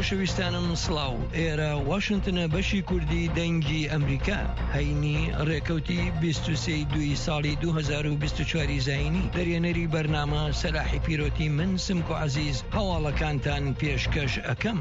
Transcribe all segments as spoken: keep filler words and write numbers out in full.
خۆشەویستانم سڵاو، ئێرە واشنگتنە بەشی کوردی دەنگی ئەمریکا. هەینی ڕێکەوتی بیست و سێ دوی ساڵی دوو هەزار و بیست و چوار زاینی دەرێنەری بەرنامە سەلاحی پیرۆتی من سمکو عەزیز هەواڵەکانتان پێشکەش ئەەکەم.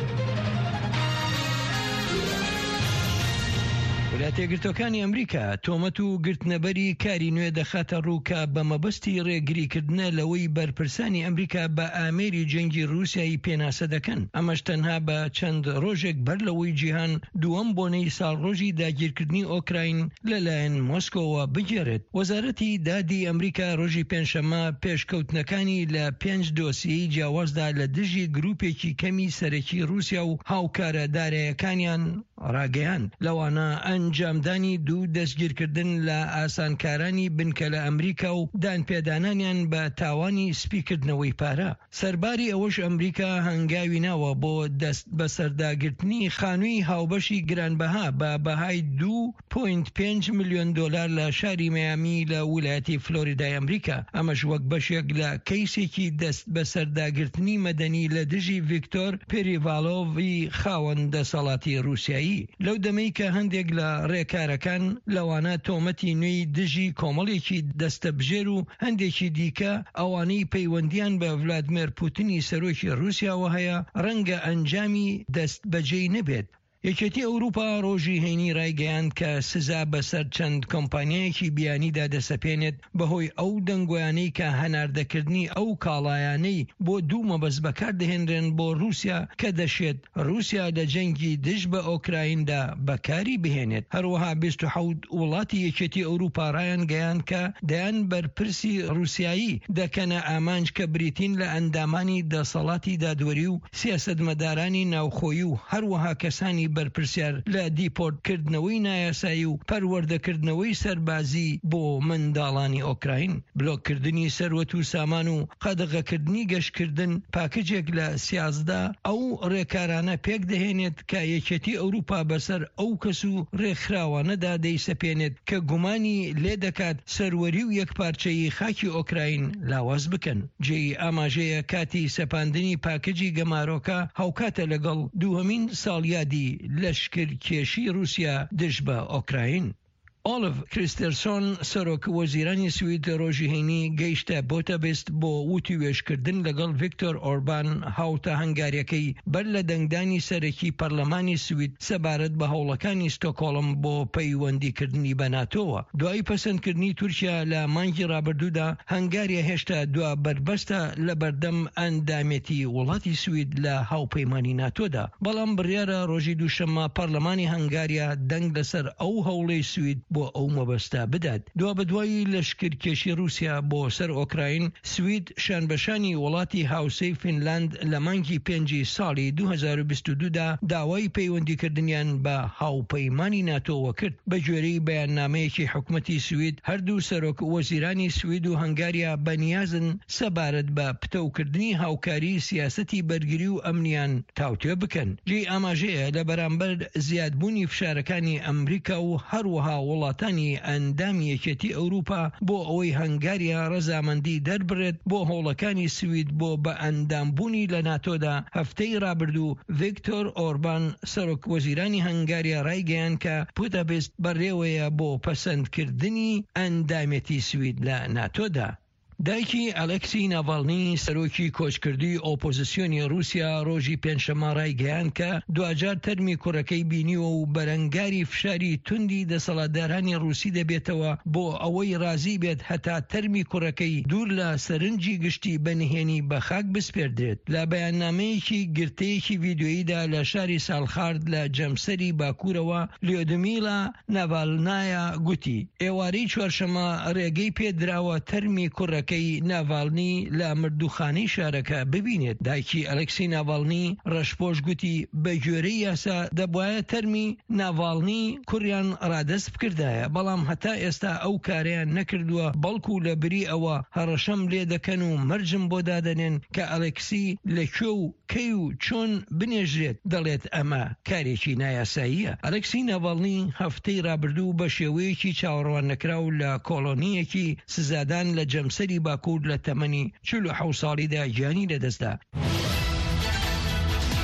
وڵاتیەگرتوەکانی ئەمریکا تۆمەت و گرتنەبەری کاری نوێ دەخاتە ڕووکە بە مەبەستی ڕێگریکردنە لەوەی بەرپرسانی ئەمریکا بە ئامێری جەنگی رووسیایی پێناسە دەکەن. ئەمەش تەنها بە چەند ڕۆژێک بەر لەوەی جیهان دووەم بۆنەی ساڵڕۆژی داگیرکردنی ئۆکراین لەلایەن مۆسکۆوە بگێڕێت. وەزارەتی دادی ئەمریکا ڕۆژی پێنجشەممە پێشکەوتنەکانی لە پێنج دۆسیەی جیاوازدا لە دژی گروپێکی کەمی سەرەکی رووسیا و هاوکارە دارایەکانیان ڕاگەیان. لەوانە ئەنجامدانی دوو دەستگیرکردن لە ئاسانکارانی بنکە لە ئەمریکا و دانپێدانانیان بە تاوانی سپیکردنەوەی پارە. سەرباری ئەوەش ئەمریکا هەنگاوی ناوە بۆ دەست بە سەرداگرتنی خانووی هاوبەشی گرانبەها بە بەهای دوو پۆینت پێنج ملیۆن دۆلار لە شاری مەیامی لە ویلایەتی فلۆریدای ئەمریکا. ئەمەش وەک بەشێک لە کەیسێکی دەست بە سەرداگرتنی مەدەنی لە دژی ڤیکتۆر پێریڤالۆڤی خاوەن دەسەڵاتی رووسیایی. لەو دەمەی کە هەندێک لە ڕێکارەکان لەوانە تۆمەتی نوێی دژی کۆمەڵێکی دەستەبژێر و هەندێکی دیکە ئەوانەی پەیوەندیان بە ڤلادیمیر پوتینی سەرۆکی رووسیاوە هەیە ڕەنگە ئەنجامی دەست بەجێی نەبێت. یەکێتی ئەوروپا ڕۆژی هەینی ڕایگەیاند کە سزا بەسەر چەند کۆمپانیایەکی بیانیدا دەسەپێنێت بەهۆی ئەو دەنگۆیانەی کە هەناردەکردنی ئەو کاڵایانەی بۆ دوو مەبەست بەکاردەهێنرێن بۆ رووسیا کە دەشێت رووسیا لە جەنگی دژ بە ئۆکرایندا بەکاری بهێنێت. هەروەها بیست و حەوت وڵاتی یەکێتی ئەوروپا ڕایان گەیاند کە دەیان بەرپرسی رووسیایی دەکەنە ئامانج کە بریتین لە ئەندامانی دەسەڵاتی دادوەری و سیاسەتمەدارانی ناوخۆیی و هەروەها کەسانی بەرپرسیار لە دیپۆرتکردنەوەی نایاسایی و پەروەردەکردنەوەی سەربازی بۆ منداڵانی ئۆکراین. بلۆککردنی سەروەت و سامان و قەدەغەکردنی گەشتکردن پاکجێک لە سیازدا ئەو ڕێکارانە پێک دەهێنێت کە یەکێتی ئەوروپا بەسەر ئەو کەس و ڕێکخراوانەدا دەیسەپێنێت کە گومانی لێ دەکات سەروەری و یەکپارچەیی خاکی ئۆکراین لاواز بکەن. جێی ئاماژەیە کاتی سەپاندنی پاکجی گەمارۆکە هاوکاتە لەگەڵ دووهەمین ساڵیادی لەشکر کێشی رووسیا دژ بە ئۆکراین. ئۆلف کریستەرسۆن سەرۆک وەزیرانی سوید ڕۆژی هەینی گەیشتە بۆتەبست بۆ وتی وێشکردن لەگەڵ ڤیکتۆر ئۆربان هاوتە هەنگاریەکەی بەر لە دەنگدانی سەرەکی پەرلەمانی سوید سەبارەت بە هەوڵەکانی ستۆکۆڵم بۆ پەیوەندیکردنی بە ناتۆوە. دوای پەسەندکردنی تورکیا لە مانگی ڕابردوودا هەنگاریە هێشتا دوا بربەستە لە بەردەم ئەندامێتی وڵاتی سوید لە هاوپەیمانی ناتۆدا. بەڵام بڕیارە ڕۆژی دووشەممە پەرلەمانی هەنگاریە دەنگ لەسەر ئەو هەوڵەی سوید بۆ ئەو مەبەستە بدات. دوا بەدوایی لەشکرکێشی رووسیا بۆ سەر ئۆکراین، سوید شانبەشانی وڵاتی هاوسەی فینلاند لە مانگی پێنجی ساڵی دوو هەزار و بیست و دوودا داوای پەیوەندیکردنیان بە هاوپەیمانی ناتۆوە کرد. بە گوێرەی بەیاننامەیەکی حکومەتی سوید، هەردوو سەرۆک وەزیرانی سوید و هەنگاریا بەنیازن سەبارەت بە پتەوکردنی هاوکاری سیاسەتی بەرگری و ئەمنیان تاوتوێ بکەن. جێی ئاماژەیە لە بەرامبەر زیادبوونی فشارەکانی ئەمریکا و هەروەها وڵاتانی ئەندامی یەکێتی ئەوروپا بۆ ئەوەی هەنگاریە ڕەزامەندی دەربڕێت بۆ هەوڵەکانی سوید بۆ بە ئەندامبوونی لە ناتۆدا. هەفتەی ڕابردوو ڤیکتۆر ئۆربان سەرۆک وەزیرانی هەنگاریە ڕایگەیاند کە بودەپێست بەڕێوەیە بۆ پەسەندکردنی ئەندامێتی سوید لە ناتۆدا. دایکی ئەلێکسی ناڤالنی سەرۆکی کۆچکردی ئۆپۆزیسیۆنی رووسیا ڕۆژی پێنجشەممە ڕایگەیاند کە دوجار تەرمی کوڕەکەی بینیوە و بەرەنگاری فشاری توندی دەسەڵاتدارانی رووسی دەبێتەوە بۆ ئەوەی رازی بێت هەتا تەرمی کوڕەکەی دوور لە سەرنجی گشتی بەنهێنی بە خاک بسپێردرێت. لە بەیاننامەیەکی گرتەیەکی ڤیدیۆییدا لە شاری ساڵخارد لە جەمسەری باکوورەوە، لیۆدمیلا ناڤالنایە گوتی ئێوارەی چوارشەممە ڕێگەی پێدراوە تەرمی کوڕەکەی ناڤالنی لە مردوخانەی شارەکە ببینێت. دایکی ئەلێکسی ناڤالنی ڕەشپۆش گوتی بە گوێرەی یاسا دەبوایە تەرمی ناڤالنی کوڕیان ڕادەست بکردایە، بەڵام هەتا ئێستا ئەو کاریان نەکردووە، بەڵکو لە بری ئەوە هەڕەشەم لێ دەکەن و مەرجم بۆ دادەنێن کە ئەلێکسی لەکوێ و کەی و چۆن بنێژرێت دەڵێت ئەمە کارێکی نایاساییە. ئەلێکسی ناڤالنی هەفتەی ڕابردوو بە شێوەیەکی چاوەڕوان نەکراو لە کۆڵۆنیەکی سزادان لە جەمسەری باکوور لە تەمەنی چل و حەوت ساڵیدا گیانی لەدەستدا.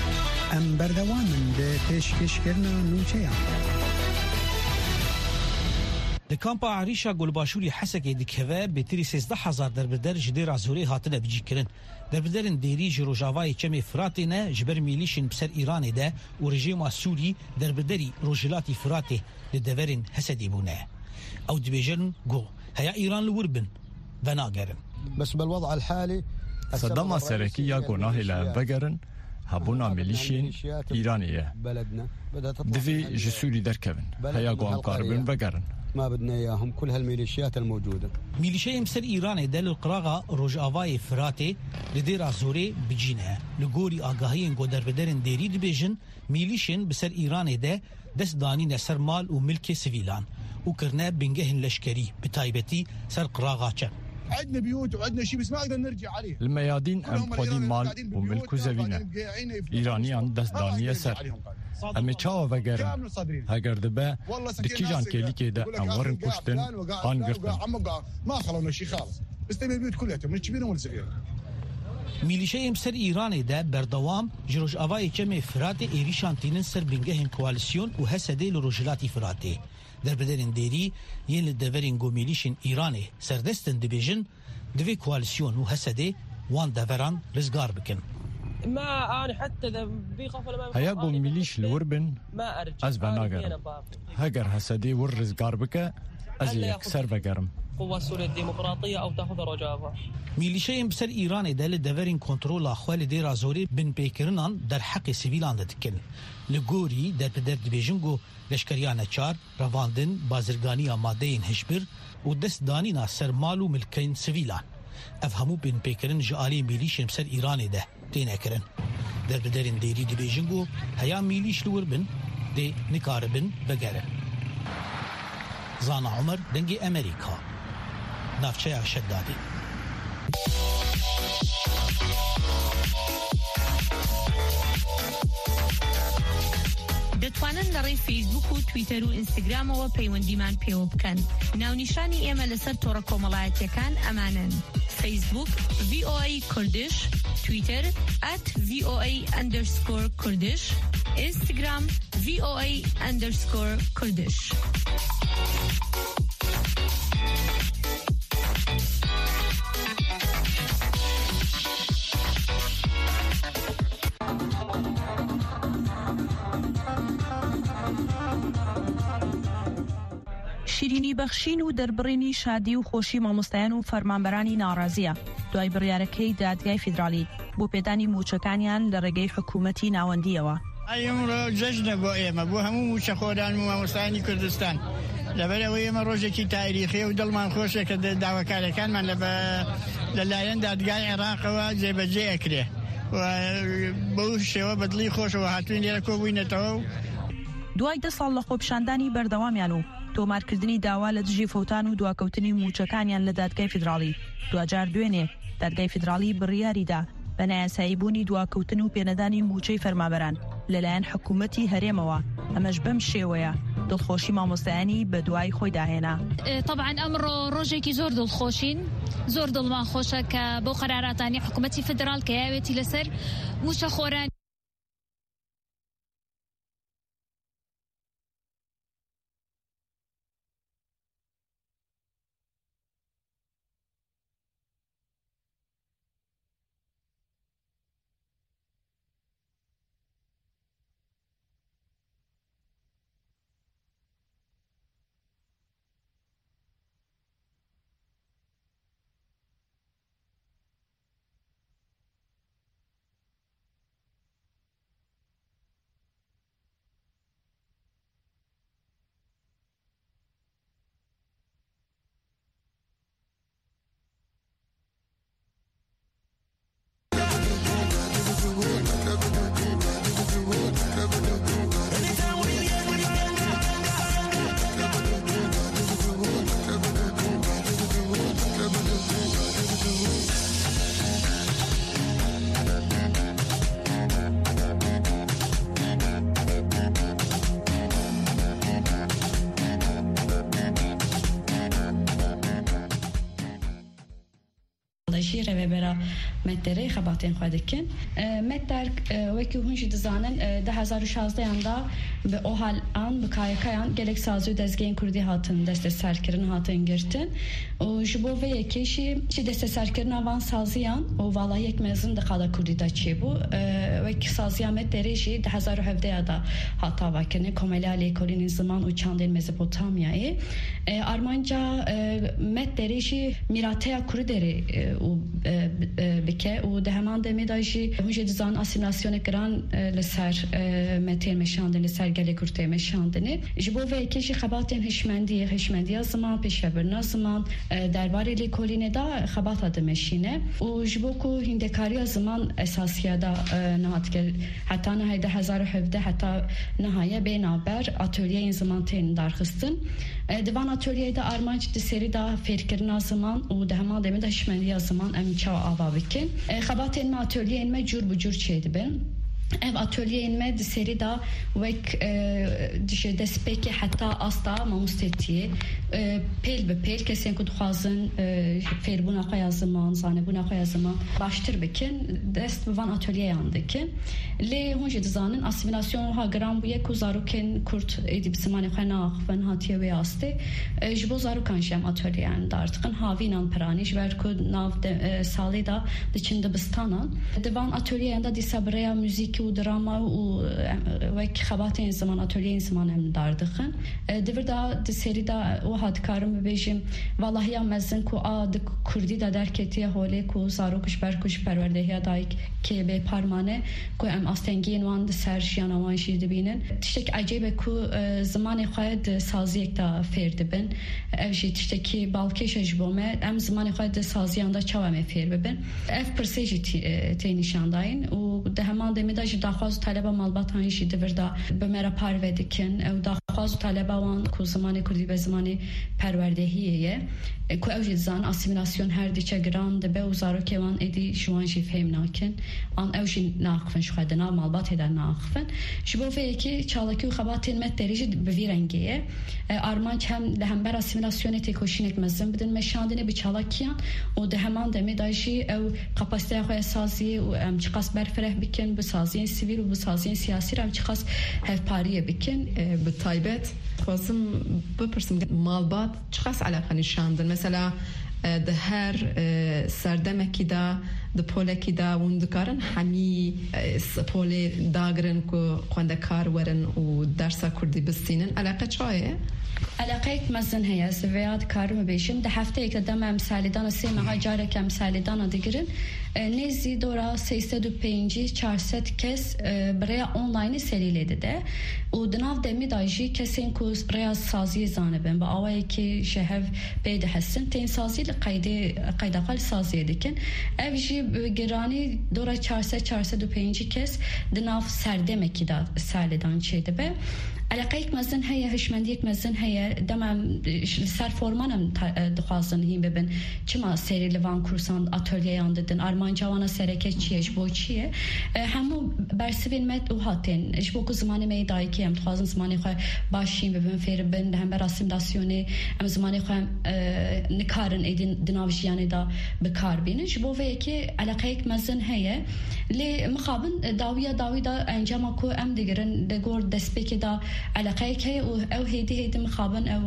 ئەم بەردەوامن لە پێشکەشکردنە نوچەیە. د کامپا عریشا گلباشوری حسکه دکوه بهتری سیزده هزار دربدر جدیر ازوری هاتنه بجی کرن. دربدرن دیری جروجاوای چم فراتی نه جبر میلیشن بسر ایران ده و رژیم سوری دربدری روجلاتی فراتی لدورن حسدی بونه. او دبیجن گو هيا ایران لوربن و ناگرن. بس بالوضع الحالي صدام سركية قناه إلى بقرن هبونا ميليشين إيرانية دفي جسوري دركبن هيا قوام قاربن بقرن ما بدنا إياهم كل هالميليشيات الموجودة. ميليشيا مسر إيران دل القراغة روجاواي فراتي لدير زوري بجينها لغوري آگاهين قدر بدرن ديري دبيجن ميليشين بسر إيران ده دست داني نسر مال وملك سيفيلان وكرنا بنجهن لشكري بتايبتي سر قراغة چم. عندنا بيوت وعندنا شيء بس ما نقدر نرجع عليه. الميادين ام قديم مال وملك زوينه ايرانيان دست دانيه سر اما چاو وگرن اگر دبه دكي جان كيلي كده امورن كشتن قان قرتن ما خلونا شيء خالص استلم البيوت كلها من كبيره ولا صغيره. ميليشيا مسر إيران ده بردوام جروج آوای جمع فرات ایریشانتینن سر بنگهن کوالسیون و حسده لروجلاتی فراته. در بدرین دیری ین لدورین گو میلیشن ایرانه سردستن دبیجن دوی کوالسیون و حسده وان دوران رزگار بکن. ما أنا حتى بيخاف لما هيا قو ميليش لوربن ما أرجع از بناگرم هگر حسده ور رزگار بکه از يكسر بقرم. قوة سوريا الديمقراطية أو تأخذ رجافة. ميليشيا بسر إيران دل دورين كنترول أخوال دير زوري بن بيكرنان در حق سيفيلان دتكن. لغوري در بدر دبيجنگو لشكريان چار رواندن بازرگاني آمادين هشبر و دست دانينا سر مالو ملكين سيفيلان. افهمو بن بيكرن جالي ميليشيا بسر إيران ده تينكرن. در بدرين ديري دبيجنگو هيا ميليش لور بن دي نكاربن بگرن. زانا عمر دنگي أمريكا. نافچه شدادی. دەتوانن لەڕێی فیسبوک و تویتەر و ئینستاگرامەوە پەیوەندیمان پێوە بکەن. ناونیشانی ئێمە لەسەر تۆڕە کۆمەڵایەتیەکان ئەمانن: فیسبوک V O A کوردش، تویتەر at V O A underscore کوردش، ئینستاگرام V O A underscore کوردش. شیرینی بەخشین و دەربڕینی شادی و خۆشی مامۆستایان و فەرمانبەرانی ناڕازیە دوای بڕیارەکەی دادگای فیدرالی بۆ پێدانی موچەکانیان لە ڕێگەی حکوومەتی ناوەندیەوە. ئەمڕۆ جەژنە بۆ ئێمە بۆ هەموو موچەخۆران و مامۆستایانی کوردستان لەبەرەوەی ئێمە ڕۆژێکی تاریخی و دڵمان خۆشە کە داواکاریەکانمان لەلایەن دادگای عێراقەوە جێبەجێ ئەکرێ و بەو شێوە بەدڵی خۆشەوە هاتوین لێرە کۆبووینەتەوە. دوای دە ساڵ لە خۆپیشاندانی بەردەوامیان و تۆمارکردنی داوا لە دژی فەوتان و دواکەوتنی موچەکانیان لە دادگای فیدرالی دوجار دوێنێ دادگای فیدرالی بڕیاریدا بە نایاساییبوونی دواکەوتن و پێنەدانی موچەی فەرمانبەران لەلایەن حکوومەتی هەرێمەوە ئەمەش بەم شێوەیە دڵخۆشی مامۆستایانی بە دوای خۆی داهێنا. طبعا ئەمڕۆ ڕۆژێکی زۆر دڵخۆشین زۆر دڵمان خۆشە کە بۆ قەراراتانی حکوومەتی فیدرال کە یاوێتی لەسەر موچەخۆران دجی رهبرا متری خباتین خودکن متر وکی هنچ دزانن ده هزار و شازده یاندا به اوهال آن به کایکایان گلک سازو دزگین کردی هاتن دست سرکرن هاتن گرتن و جبو و یکیشی چی دست سرکرن آوان سازیان و والا یک مزن دخالا کردی دا چی بو وکی سازیان متری جی ده هزار و هفده یادا هاتا وکنه کمالی کلین زمان و چندین مزپوتامیایی آرمانجا متری جی میراته کردی و بکه و ده همان دمی داشی هنچ دزان اسیمیلاسیون کران لسر متر مشاندن لسر گله کرده مشاندنه جبو و یکیشی خباتین هشمندی هشمندی زمان پیشبرنا زمان درباره لیکولینه دا خبات دمشینه و جبو کو هندکاری زمان اساسیه دا نهاد که حتی نهایی ده هزار و هفده حتی نهایی بینابر اتولیه این زمان تین درخستن دوان اتولیه دا آرمانج دسری دا فیرکرنا زمان و ده همان دمی دا هشمندی زمان امچا آوا بکن خباتین ما اتولیه این جور بجور چید بین ev atölye seri da vek dişe despeki hatta asta mamustetiye pel be pel kesen ku dixwazin ferbuna xwe zaman zanebuna xwe zaman baştır bikin dest van atölye yandikin le hunje dizanin asimilasyon ha gram bu yek zaruken kurt edip zamanı xwe naxven hatiye ve aste ji bo zarukan jem atölye yan dartqin havinan prani jver ku nav sali da diçin dibistanan divan atölye yanda disabreya müzik و دراما و وک خباتین زمان اتولیه زمان هم داردخن دیور دا سری دا و هاد کارم ببیجیم والله یا مزن کو آد کردی دا درکتی هولی کو زاروکش برکش پروردهی دایک که به پارمانه کو ام استنگین وان سرشیان وانشی دبینن تشتک عجیبه کو زمان خواهد سازی یک دا فرد بن اوشی تشتکی بالکش اجبومه ام زمان خواهد سازیان دا چوامه فیر ببن اف پرسیجی تینیشان داین و ده همان دمیداج داخواز طلبه مالبات هنشی دوردا به مرا پروردکن او داخواز طلبه وان کو زمانی کردی به زمانی پروردهیه کو اوج زان اسیمیلاسیون هر دیچه گران ده به وزارو که وان ادی شوانجی فهم ناکن آن اوج ناقفن شخدنا مالبات هدن ناقفن شبو فیکی چالکی و خباتین مت درجه به ویرنگیه آرمانچ هم لهم بر اسیمیلاسیون تکوشینک مزن بدن مشاندنه به چالکیان و ده همان دمیداجی او کپاسite خو اساسی و ام چقاس برفره بکن به سازی sivil و سازی siyasi هم چقاس هفپاریه بکن به تایبت خواستم بپرسم مالبات چقاس علاقه نشاندن مثلا ده هر سردمکی دا ده پولکی دا وندکارن همی پولی داگرن که خواندکار ورن و درسا کردی بستینن علاقه چایه؟ علاقه مزن هيا سويات كارم بيشم ده هفته یک دم امسالدان سه ماه جاره که امسالدان دیگرن نزی دورا سیصد و پنج چهارصد کس برای آنلاین سریلده ده و دناو دمی دایجی کسین کو ریاض سازی زانبن با آوایی که شهر بيد هستن تین سازی قید قید قال سازی دکن اوجی گرانی دورا چهارصد چهارصد و پنج کس دناو سردمکی دا سالدان چیده به علاقه یک مزن هيا هشمندی یک مزن هيا دمم سر فرمانم دخوازن هیم ببین چما سری لوان کورسان اتلیه یانددن آرمان جوانا سرکه چیه جبو چیه همو برسوین مد او هاتین جبو که زمانی میدایی که هم دخوازن زمانی خواه باشیم ببین فیر بین هم بر اسیمیلاسیونه هم زمانی خواه نکارن ایدین دناوشیانی دا بکار بینه جبو وی که علاقه یک مزن هيا لی مخابن داویا داوی دا انجام کو ام دیگرن دگور دسپیک دا علاقه که او او هیدی هیدی مخابن او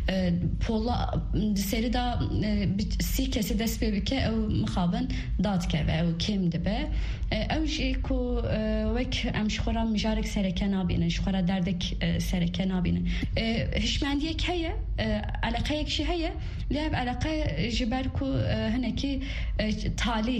پولا سری دا سی کسی دست بی که او مخابن داد که و او کم دبه او جی کو وک امشخورا مجارک سرکه نابینه شخورا دردک سرکه نابینه هشمندیه که هیه علاقه یک شی هیه لیب علاقه جبر کو هنکی تالی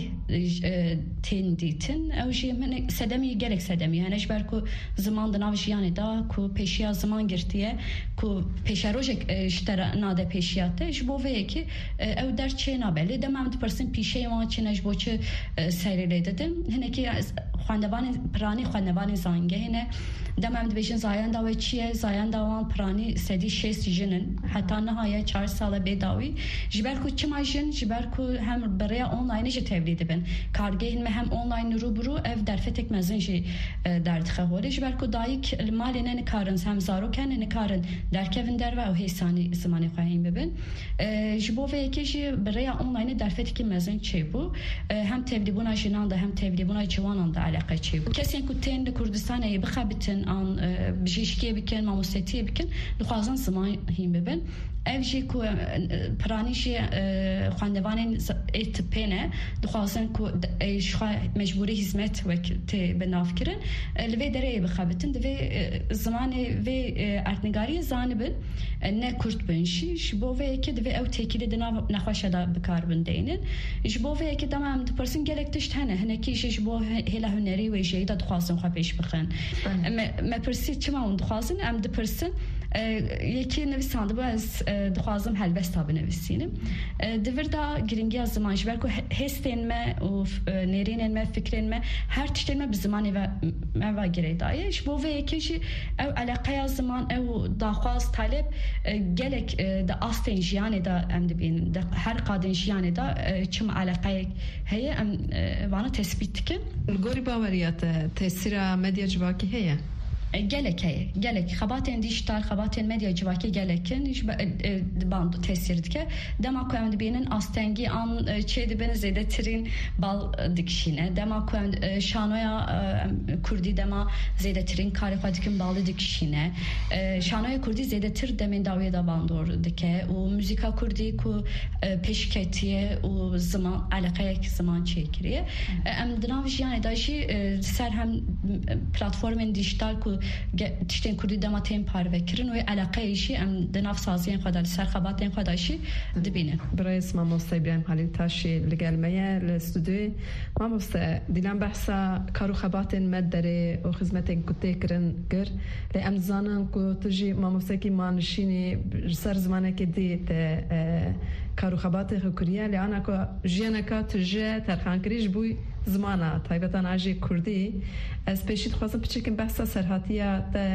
تین دیتن او جی من سدمی گرک سدمی هنه جبر کو زمان دناوش یعنی دا کو پیشیا زمان گرتیه کو پیشا روژک اشترا ناده پیشیاته جبو وی که او در چه نابلی دمام پرسن پیشه وان چه نجبو چه سریلی دادم هنه که خواندوان پرانی خواندوان زانگه هنه دمام دویشن زایان داوی چیه زایان داوان پرانی سدی شست جنن حتی نهایه چهار ساله بیداوی جبر کو چه ماجن جبر کو هم برای آنلاینی جه تولید بن کارگه هنه هم آنلاین رو برو اف درفتک مزن جه درد خواهی جبر کو دایک مالینه نکارن هم زارو کنه نکارن در کفن در و هیسانی زمانی خواهیم ببین جبو وی که جه برای ریا اونلاین درفتی که مزن چی بو هم تبلیغون جنان ده هم تبلیغون جوانان ده علاقه چی بو کسی که تن کردستان ای بخابتن آن بجیشکی بکن ماموستی بکن دخوازن زمان هیم ببن اوجی کو پرانیشی خواندوان اتپنه دخوازن کو شخ مجبوری هزمت وقت بناف کرن لوی دره بخابتن دوی زمان وی ارتنگاری زانبن نه کرد بنشی شبوه که دوی او تکیل دنا نخواشه دا بکار بندینن شبوه که دم هم دپرسن گلکتشت هنه هنه کیش شبوه هلا هنری و جایی دا دخوازن خواه پیش بخن ما پرسید چما اون دخوازن ام دپرسن یکی نویسنده با از دخوازم هلبستا بنویسینم دوردا گرینگی از زمان جبر که هستین ما و نرینن ما فکرین ما هر تشتین ما بزمانی و ما و گریدایه شبوه یکیش او علاقه از زمان او دخواز طالب گلک دا آستین جیانی دا ام دبین دا هر قادن جیانی دا چم علاقه هی ام وانا تثبیت کن الگوری باوریات تأثیر مدیا جواکی هیه gelek heye gelek xabatên dijital xabatên medya civakê gelekin iş band tesir dike dema ku em dibînin astengî an çê dibin zêdetirîn bal dikişîne dema ku em şanoya Kurdî dema zêdetirîn karê xwe dikin balı dikişîne şanoya Kurdî zêdetir demên dawiyê da bandor dike û müzîka Kurdî ku pêşketiye û ziman alaqeyek ziman çêkiriye em di nav jiyanê da jî ser hem platformên dijital ku tiştên Kurdî dema tên parvekirin û alaqeyê jî em di nav saziyên xwe da li ser xebatên xwe da jî dibînin. Birayê Mamoste İbrahim Halil Taşî li gel me ye li stûdyoyê. Mamoste dîlan behsa kar û xebatên me derê û xizmetên ku tê kirin kir lê em dizanin ku tu jî mamostekî manişînî ji ser zimanekê dî te kar û xebatê xwe kiriye lê ana ku jiyaneka tu ji terxankirî ji bo زمانه تایبەتان ئاژێ کوردی ئەس پێشی دخوازم بچێکم بەسە سەرهاتیە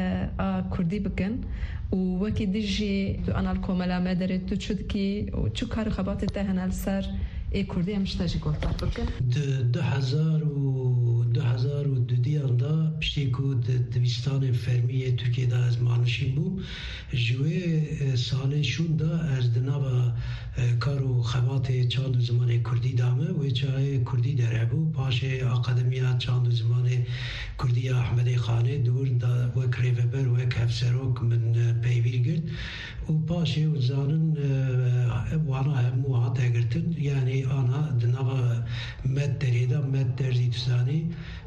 کوردی بکەن و وەکی دیژی تو ئەنال کۆمەلامە دەرێت تو چودکی و چو کار خەباتێت تا هەنال سەر ای کوردی ئەم شتەژی گۆتار بکەن دو هزار و دو هزار و دویان دا پشتی کو دویستان فەرمیە تورکێدا ez manişîn bûm ji wê salê şûn da ez di nava kar û xebatê çand û zimanê Kurdî da me wê çayê Kurdî derhebû paşê Akademiya Çand û Zimanê Kurdî ya Ahmedê Xanê dûr da wek rêveber wek hevserok min peyvîr girt û paşê û zanin wana hemû hate girtin yani ana di nava med derê da med derzî tuzanî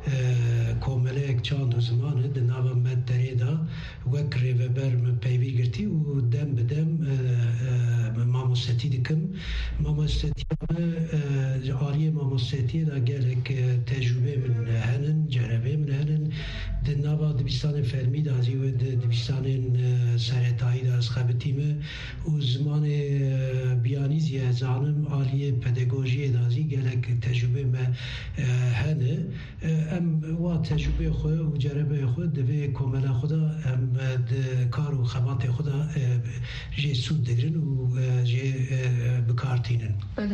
komeleyek çand û zimanê di nava med derê da wek rêveber min peyvîr girtî û dem bi dem mamostetî dikim mamostetiya me aliyê mamostetiyê da gelek tecrübe min henin cerebê min henin di nava dibistanên fermî da zî wê di dibistanên seretayî da ez xebitî me û zimanê biyanîzî ez zanim aliyê pedagojiyê da zî gelek tecrübe me hene em wa tecrübeyê xwe û cerebeyê xwe di vê komela xwe da em di kar û xebatê xwe da jê sûd digirin û jê bikartînin.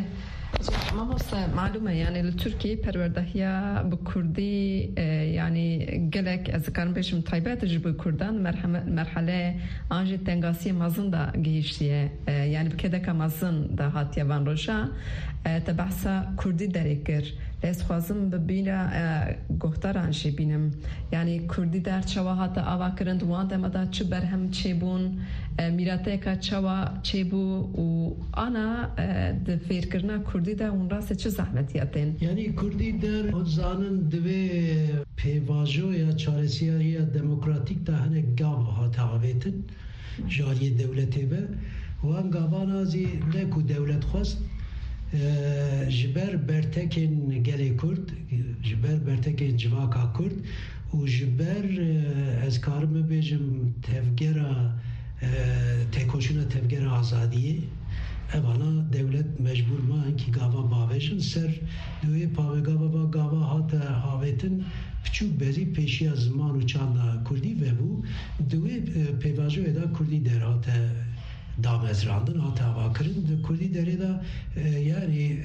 Mamoste malume yani li Türkiye perwerdahiya bi Kurdî yani gelek ez dikarim bêjim taybet ji bo Kurdan merhale an jî tengasiyê mezin da gihîştiye yani bi kedeka mezin da hatiye van roja te behsa Kurdî derê kir ez xwazim bibîne guhtaran jî bînim yani Kurdî der çawa hate ava kirin wan dema da çi berhem çêbûn mîrateka çawa çêbû û ana di fêrkirina Kurdî de hûn rastê çi zehmetiyê tên yani Kurdî der hûn zanin divê pêvajoya çaresiyariya demokratîk da hinek gav hate avêtin ji aliyê dewletê ve wan gavana zî ne ku dewlet xwest ji ber bertekên gelê Kurd ji ber bertekên civaka Kurd û ji ber ez karim bibêjim tevgera têkoşîna tevgera azadiyê evana devlet mecbur man ki gava bavêjin ser duê pavêgava va gava hate avêtin piçûk bezî pêşiya ziman û çanda Kurdî vebû duê pêvajoyê da Kurdî derhate damezrandın hata kırın Kurdi derede yani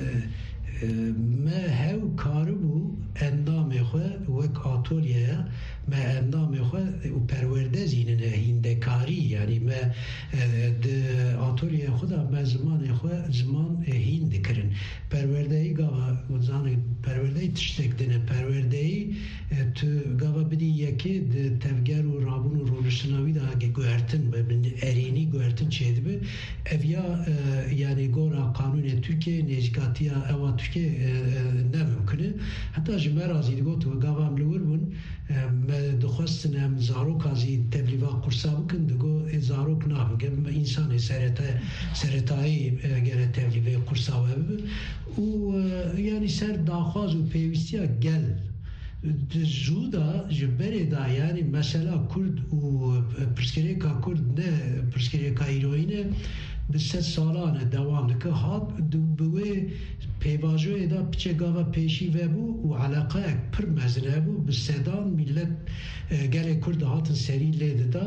ما هاو کاربو اندام خو وک آتولیه ما اندام خو و پرورده زینه هندکاری یعنی ما د آتولیه خدا ما زمان خو زمان هند کرن پرورده ای گاوا وزان پرورده ای تشتک دنه پرورده ای تو گاوا بدی یکی د تفگر و رابون و رولشناوی دا گوهرتن ببین ارینی گوهرتن چیده به اویا یعنی گورا قانون ترکیه نزگاتیا اوا ترکیه نه ممکنه حتی جمعه رازی دیگو تو گاوام لور بون ما دخواستن هم زاروک ازی تبلیغ قرصا بکن دیگو زاروک نه بگم انسان سرتا سرتایی اگر تبلیغ قرصا و و یعنی سر داخواز و پیوستیا گل جودا جبره دا yani mesela Kurd و پرسکریکا Kurd نه پرسکریکا ایروینه به سه سالانه دوام دکه هات دوبوی پیواجوی دا پچه گاوا پیشی و بو و علاقه اک پر مزنه بو به سدان ملت گره کرد هاتن سری لیده دا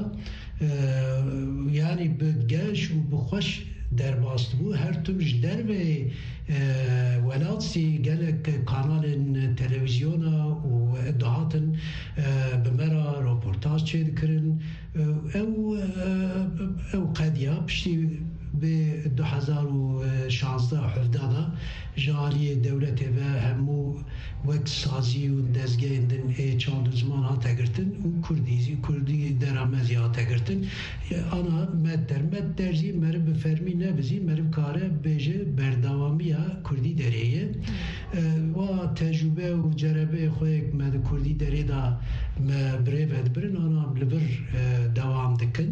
yani به گش و بخوش در باست بو هر توش در به ولاتسی گلک کانال تلویزیونا و دهاتن بمرا رپورتاج چید کرن او او قدیا پشتی به دو هزار و شانزده هفده جاری دولت و همو وقت سازی و دزگیندن چند زمان ها تگرتن و کردیزی کردی درامزی ها تگرتن انا مدر مد درزی مرب فرمی نبزی مرب کاره بیجه بردوامی ها کردی دریه و تجربه و جربه خویک مد کردی دری دا بريفت برن انا لبر دوام دكن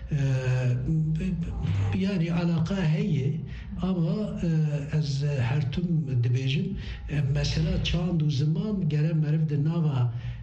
يعني علاقه هي اما از هرتم دبيجن مثلا چاند و زمان گره مرف دناوا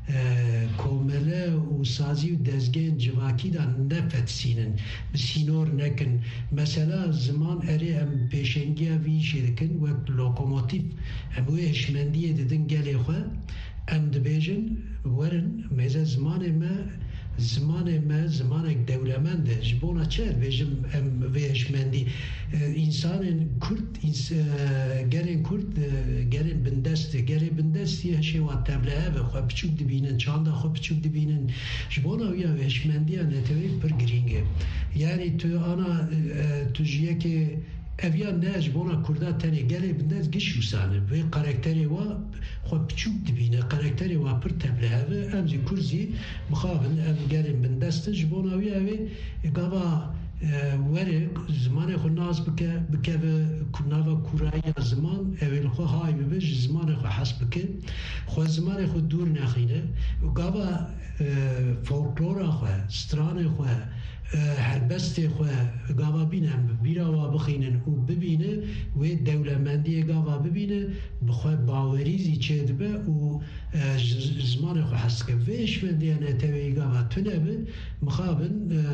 کومله و سازی و دزگین جواکی دا نفت سینن بسینور نکن مثلا زمان اری ام پیشنگی ویشی دکن وقت لوکوموتیف ام وی هشمندیه ددن گلی خواه ام دبیجن ورن میزه زمان ما زمان ما زمان دولمنده جبونا چر بیجم ام ویشمندی انسان کرد گرین کرد گرین بندست گرین بندست یه شی وات تبله و خو بچوک دبینن چاندا خو بچوک دبینن جبونا ویا ویشمندی نتوی پر گرینگه یعنی تو انا تو جیه که اویا نج بونا کرده تنی گلی بندز گشو سانه و کاراکتری و خود بچوک دبینه کاراکتری و پر تبله و امزی کرزی مخابن ام گلی بندست جبونا ویا اوی گابا وره زمان خود ناز بکه بکه و کناوا کورایی زمان اویل خود های ببیش زمان خود حس بکه خود زمان خود دور نخینه و گابا فولکلورا خود ستران خود هلبست خواه گاوا بینم بیرا و بخینن و ببینه و دولمندی گاوا ببینه بخواه باوریزی چه دبه و زمان خو حس که ویش من دیانه تاوی گاوا تونه به مخابن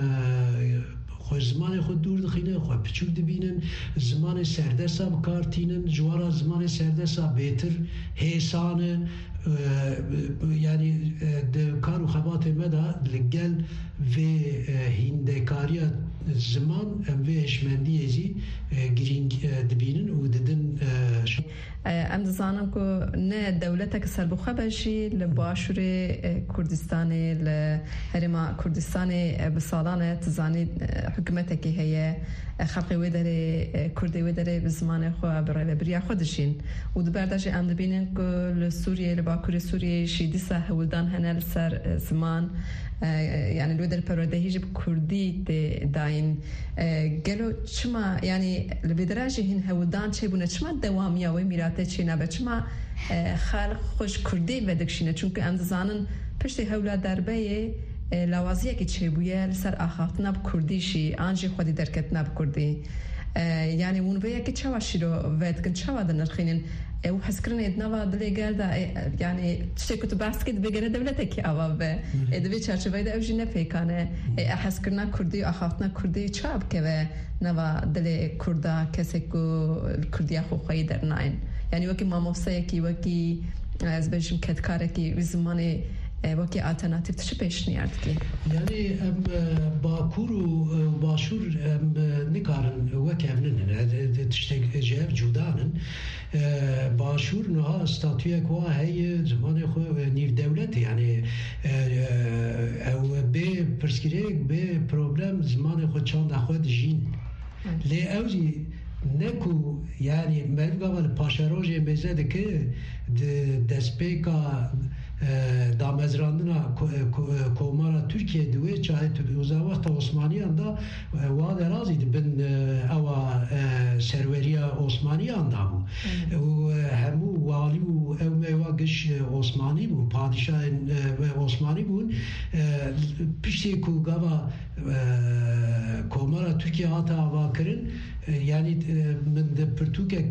خو زمان خود دور دخینه خو بچوک دبینن زمان سردسا بکارتینن جوارا زمان سردسا بهتر حسانه يعني كانوا خبات مدى لقل في هندكاريا زمان ام في هشمندية زي جرين دبينن وددن ام دزانم که نه دولتك سربخه بشي لباشور كردستان لهرما كردستان بسالانه تزاني حكومتك هي خلقي ودري كردي ودري بزمان خو برای بریا خودشین و دبردش ام دبینن که لسوریه لباکور سوریه شیدی سهولدان هنل سر زمان يعني الودر پروردهیج بکردی داین گلو چما يعني لبدراجه هن هودان چه بونه چما دوامیا و میراته چه نبه چما خلق خوش کردی ودکشینه چونکه ام زانن پشت هولا دربه لوازیه که چه بویه لسر آخاتنا بکردیشی آنجی خودی درکتنا بکردی يعني ونبيه كي تشوا شيرو فات كنت تشوا دنرخينن او حسكرنا يدنا دلي قالدا يعني تشكت باسكت بغير دولتك اواب ادبي چارچوبه دا اوجينه فيكانه حسكرنا كردي اخاتنا كردي چاب كه نوا دلي كردا كسكو كرديا خو خيدر ناين يعني وكي ماموسه كي وكي از بجم كتكاركي زمانه وەکی ئالتەرناتیڤ چ پێشنیار دکەین؟ یعنی ئەم باکوور و باشوور ئەم نکارن وەکە بنن تشتێک جێف جودانن باشوور نها ستاتویەک وا هەیە زمانی خۆ نیودەولەتە یعنی ئەو بێ پرسگirêk bê problem zimanê xwe çanda xwe dijîn lê ew jî neku yani mergava li paşerojê mêze dike di destpêka damezrandina komara Türkiye duê çayê uzavexta Osmaniyan da wa derazî dibin ewa serweriya Osmaniyan da bû û hemû walî û ew mêwa giş Osmanî bûn padîşahên Osmanî bûn piştî ku gava komara Türkiye hata avakirin yani min de pirtûkek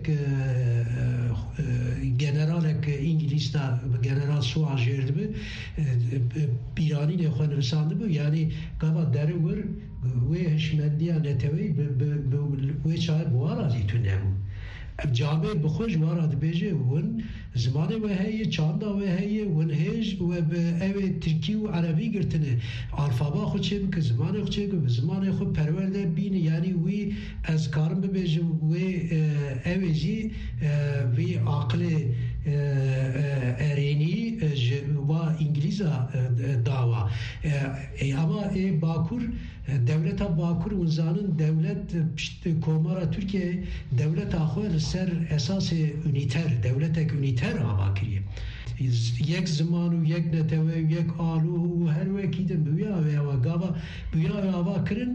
generalek İngiliz da general Suha jêrdibe pîranînê xwe nivîsandibe yani gava derê wir wê hişmendiya netewê wê çayê bi warazî tune bû camê bixwe ji wara dibêje hûn zimanê we heye çanda we heye hûn hêj we bi evê Tirkî û Erebî girtine alfaba xwe çê bike zimanê xwe çê bike zimanê xwe perwerde bîne yani wî ez karim bibêjim wê evê jî wî aqilê erênî ji wa İngilîza dawa ama ê Bakur devleta Bakur wizanin devlet komara Türkiye devleta xwe li ser esasê unîter devletek unîter ava kiriye yek ziman û yek netewê yek alû û her wekî din bi wî avê ava gava bi wî avê ava kirin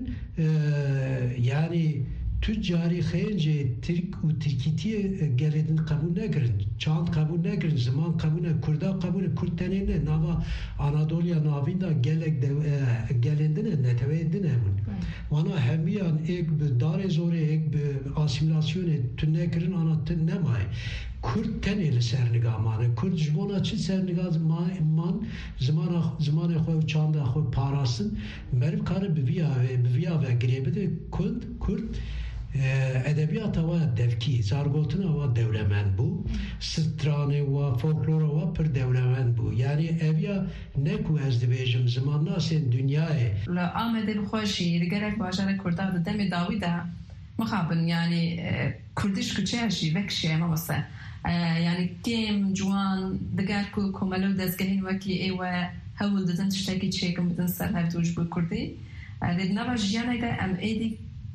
yani tüccarî xêncê Tirk û Tirkîtiyê gelê din qebûl nekirin çand qebûl nekirin ziman qebûl ne Kurda qebûl Kurd tenê ne nava Anadolya navîn da gelek gelên din e netewê din e hûn wana hemiyan êk bi darê zorê êk bi asîmilasyonê tu nekirin ana tu nemaye Kurd tenê li ser nigamane Kurd ji bona çi ser nigaman zimana zimanê xwe û çanda xwe parastin meriv kare bi vî avê bi vî avê girê bide Kurd Kurd edebiyata wa devkî zargotina wa dewlemend bû stranê wa folklora wa pir dewlemend bû yani eviya ne ku ez dibêjim ziman nasên dünyayê li Amedê bixwe jî li gerek bajara Kurda di demê dawî de mixabin yani Kurdiş kuçeya jî vek şê mamose yani kêm ciwan diger ku komelo dezgehên wekî ê we hewil didin tiştekî çêkim bidin ser hevdû ji bo Kurdî lê di nava jiyanê de em êdî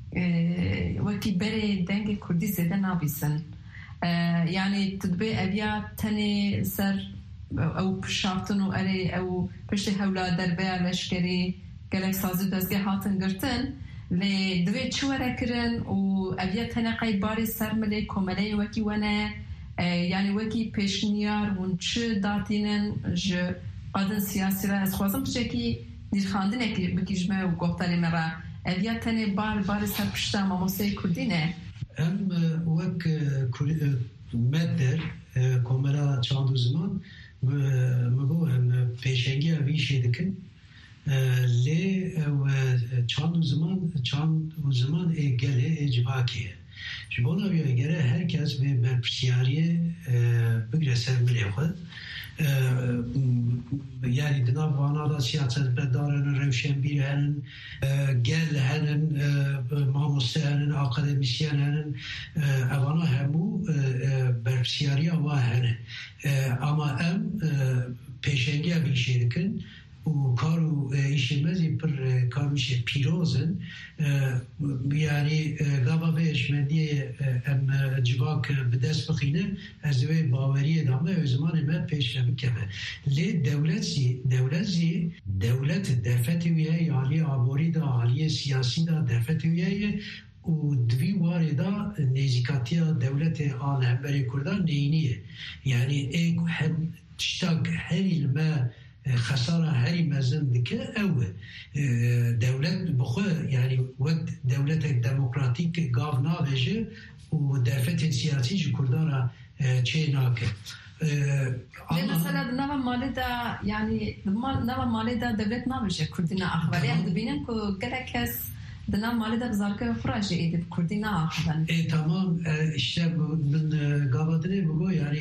wekî berê dengê Kurdî zêde nabîsin yani tu dibê eviya tenê ser ew pişaftin û erê ew piştî hewla derbeya leşkerî gelek sazî dezgeh hatin girtin lê divê çi were kirin û eviya tenê qey barê ser milê komeleyê wekî wene yani wekî pêşniyar hûn çi datînin ji qadin siyasî re ez xwazim tiştekî dîrxandinekî bikî ji me û gohdarê me re eviya tenê bar barê ser pişta mamosteyê Kurdî ne em wek medder komera çand û ziman migo em pêşengiya vî şê dikin lê çand û ziman çand û ziman ê gelê ê civakê ye ji bona wî gere herkes vê berpirsiyariyê bigire ser milê xwe yani di nav vana da siyasetmedarên rewşenbîr henin gel henin mamoste henin akademisyen henin evana hemû berpirsiyariya wa hene ama em pêşengiya vî şê dikin û kar û îşê mezî pir kar û îşê pîrozin yani gava vê hişmendiyê em civak bi dest bixîne ez divê baweriyê da me ew zimanê me pêş bikeve lê dewlet jî dewlet jî dewlet derfetê wî heye aliyê aborî da aliyê siyasî da derfetê wî heye û di vî warê da nêzîkatiya dewletê an hemberê Kurdan neyîniye yani ê hem tiştak herî li me خسارة هری مزن دکه او دولت بخو yani وقت دولتك ديمقراطيك گاو ناویجه و درفت سیاسی جو کردارا چه ناکه مثلا نوا مالی دا yani nava mali da devlet navije Kurdina akhbari hem dibinin ku gerek kes dina mali da bizarke furaje edip Kurdina akhbari e tamam işte bu ben gavadine bu yani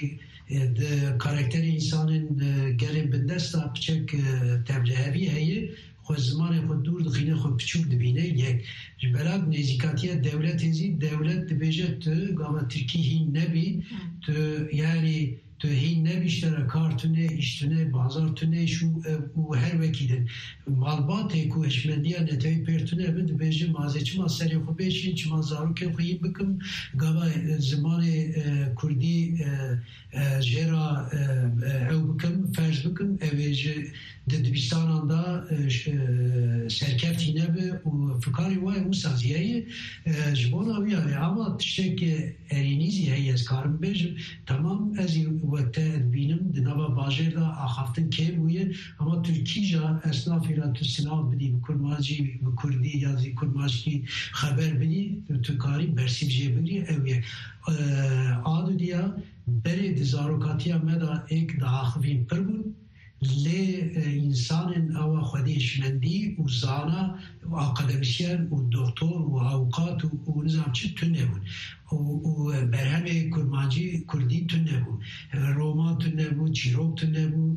کاراکتر انسان گرم بندست بچک تبلهوی هیه خود زمان خود دور دخینه خود پچوک دبینه یک جبرات نزیکاتیه دولت هزی دولت دبیجه تو گاما ترکی هین نبی تو یعنی تو هین نبیشتره کارتونه اشتونه بازارتونه شو و هر وکیدن مالباته که هشمندیه نتایی پرتونه بند بیجه مازه چما سری خو بیشین چما زارو که خویی بکم گاما زمان کردی جرا او بکم فرض بکم اویجه دبیستان دا سرکفتی نبه و فکاری وای او سازیه جبان آویاره اما تشته که ارینیزی هی از کارم بیجم تمام از وقت بینم دنبا باجر دا آخافتن که بویه اما ترکی جا اسنافی را تو سناب بدی بکرماجی بکردی یا زی کرماجی خبر بدی تو کاری برسیب جه بگری اویه آدو دیا بری دزاروکاتیا مدا ایک دا آخوین پر بون لی انسان او خودیشمندی و زانا و اکادمیسین و دکتر و اوقات و نظام چی تونه بود و برهمه کرمانجی کردی تونه بود رومان تونه بود چیروک تونه بود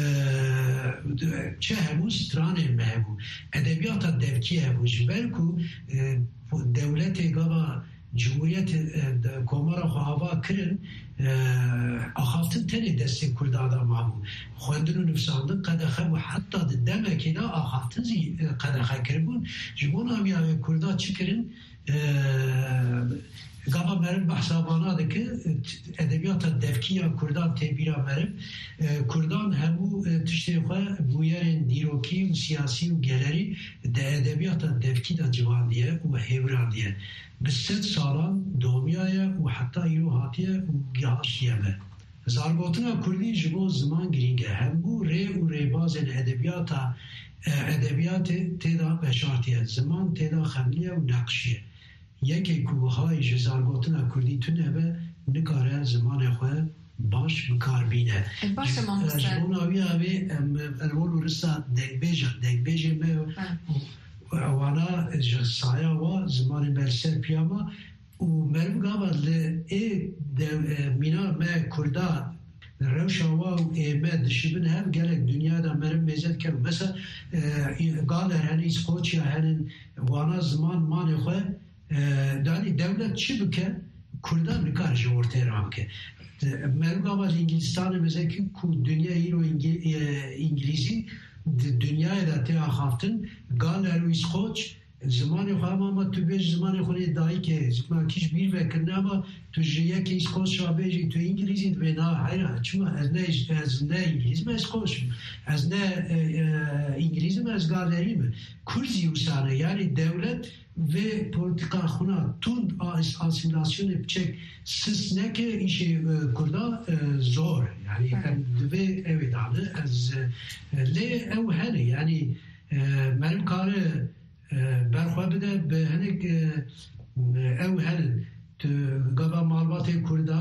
چه همون سترانه مه بود ادبیات دوکی همون جبر که دولت گاوا جمهوریت کمارا خواهوا کرن آخافتن تنی دستی کردادا مامو خوندن و نفساندن قدخه و حتی دمه که دا آخافتن زی قدخه کربون جمعون همی آوی کردا چی کرن گاما مرم بحثابانا ده که ادبیات دفکیه کردان تبیرا مرم کردان همو تشتی خواه بویرین دیروکی و سیاسی و گلری ده ادبیات دفکی ده جوان دیه و هیوران دیه بسید سالان دومیایه و حتی ایرو هاتیه و گیهاشیه به زارگوتنا کردی جبو زمان گرینگه همو ری و ریبازن ادبیات ادبیات تیدا بشارتیه زمان تیدا خملیه و نقشیه یکی کوهای جزارگوتنا کردی تونه به نکاره زمان خواه باش بکار بینه باشه مامسته جبون آوی آوی الول و رسا دنگبیجه دنگبیجه مه وانا سایه و زمان برسر پیاما و مرم گاوا لی مینا مه کرده روشا و ایمه دشبن هم گلک دنیا دا مرم میزد کرد مثلا گاله هنی اسکوچی هنین وانا زمان مانه خواه دانی دولت چی بکن کردان نکار جورته رام که مرم گاوا انگلیستان مثلا که دنیا ایرو انگلیسی dünyaya da te axaftin galer wis xoç zamanı xama ama tu bej zamanı xone dahi ke zikma kiş bir vekirne ama tu jiye ki skoç şabeji tu İngilizce ve na hayra çuma az ne az ne İngiliz mi skoç az ne İngiliz mi az galeri mi Kurzi usane yani devlet ve politika xuna tund asimilasyon yapacak siz ne ki işi kurda zor yani ve evet abi az le ev hani yani benim karı برخواه بده به هنگ او هل تو گابا معلومات کرده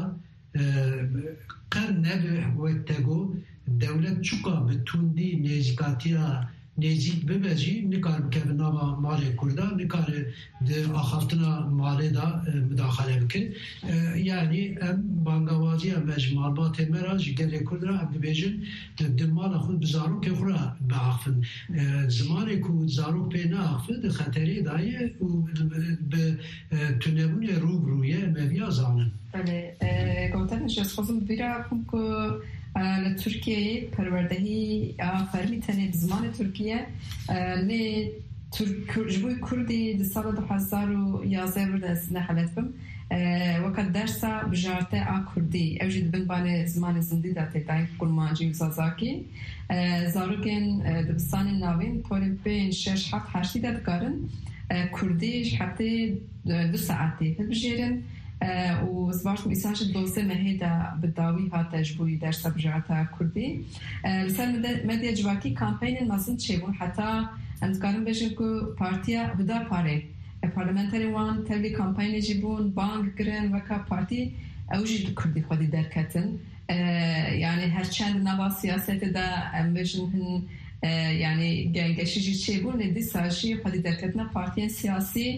قرن نبه وقتگو دولت چوکا به توندی نیزیکاتی نزیک ببجی نکار بکه ناما مال کرده نکار ده آخافتنا مال دا مداخله بکن یعنی ام بانگوازی ام اجمالبات مراج گل کرده ام ببیجن دمال خود بزارو که خورا باخفن زمانی که زارو پینا آخفن ده خطری دایه و به تنبون روب رویه مویا زانن بله گفتن شد خواستم بیره کم که لترکیه پروردهی آفرمی تنه زمان ترکیه لی جبوی کردی دی سال دو هزار و یازده ورد از نحلت بم وقت درسا بجارته آ کردی اوجید بن بانه زمان زندی داته دایم کلمانجی و زازاکی زاروگن دبستان ناوین پولی بین شش هفت هشتی دادگارن کردیش حتی دو ساعتی بجیرن و زبارت میسانش دوزه مهیده بداوی هاته جبوی درس بجارتا کردی لسر مدیا جواکی کامپین مازن چه بون حتی اندکارم بشن که پارتیا هدا پاره پارلمنتری وان تلی کامپین جبون بانگ گرن وکا پارتی اوجی کردی خودی درکتن yani herçend nava siyasete de embejin yani gengeşici çe bu ne di saji hadi derketna partiyen siyasi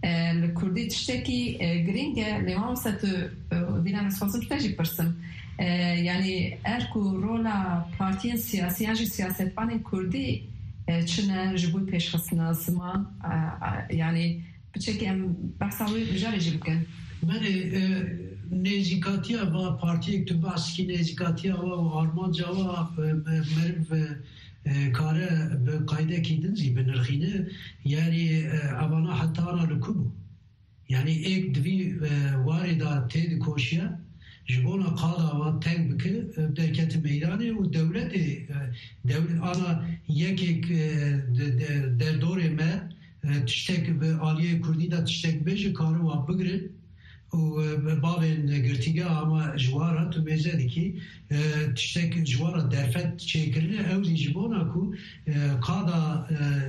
الكردي تشتكي جرينجا لما وصلت دينا مسخوصم تجي برسم يعني اركو رولا بارتيين سياسيين جي سياسات بان كردي چنه جبوی پیش خستنا زمان yani بچه ام بحثاوی بجاری جی بکن من نزیکاتیا و پارتی که بحث کی نزیکاتیا و آرمان جاوا مرم و کاره به قاعده کی دنزی بنرخینه یعنی اوانا حتی آنا لکوبو یعنی ایک دوی واردا تید کوشیه جبونا قادا و تنگ بکه درکت میدانه و دولت دولت آنا یک یک در دور ما تشتک به آلیه کردی دا تشتک بیشه کاره و بگرن و باوین گرتیگه اما جوارا تو میزه دیکی تشتک جوارا درفت چیکرنه اوزی جبونا کو قادا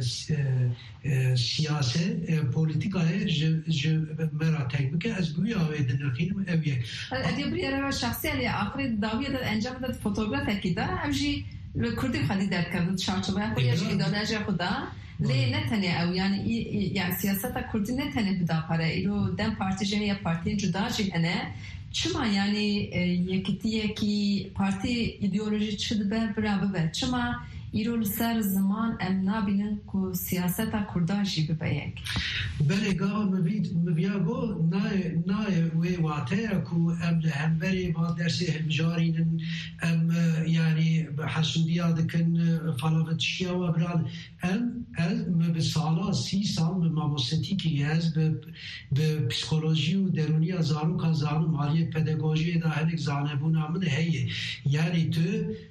سیاسه پولیتیکای مرا تنگ بکه از گوی آوه دنرخینم اویه ادیو بریاره شخصی علی آخری داویه داد انجام داد فوتوگراف اکی داره اوجی کردی خالی درد کرد شارچوبه خویش ایدانه خدا لی نتنه او یعنی يعني سياسة كردي نتنه بدا پاره ایرو دم پارتی جه یا پارتی جدا جه هنه چما يعني یکتیه کی پارتی ایدئولوژی چد به برابر به چما ایرو سر زمان ام نابینن کو سیاست کردا جی ببیک بله گاه مبید مبیاگو نای نای وی واته کو ام همبری ما درس همجارین ام يعني حسودیا دکن فلافتشیا و براد ام ام به سالا سی سال به ماموستی کی از به به پسیکولوژی و درونی زارو زانو مالی پداگوژی دا هنگ زانبون امن هیه یعنی تو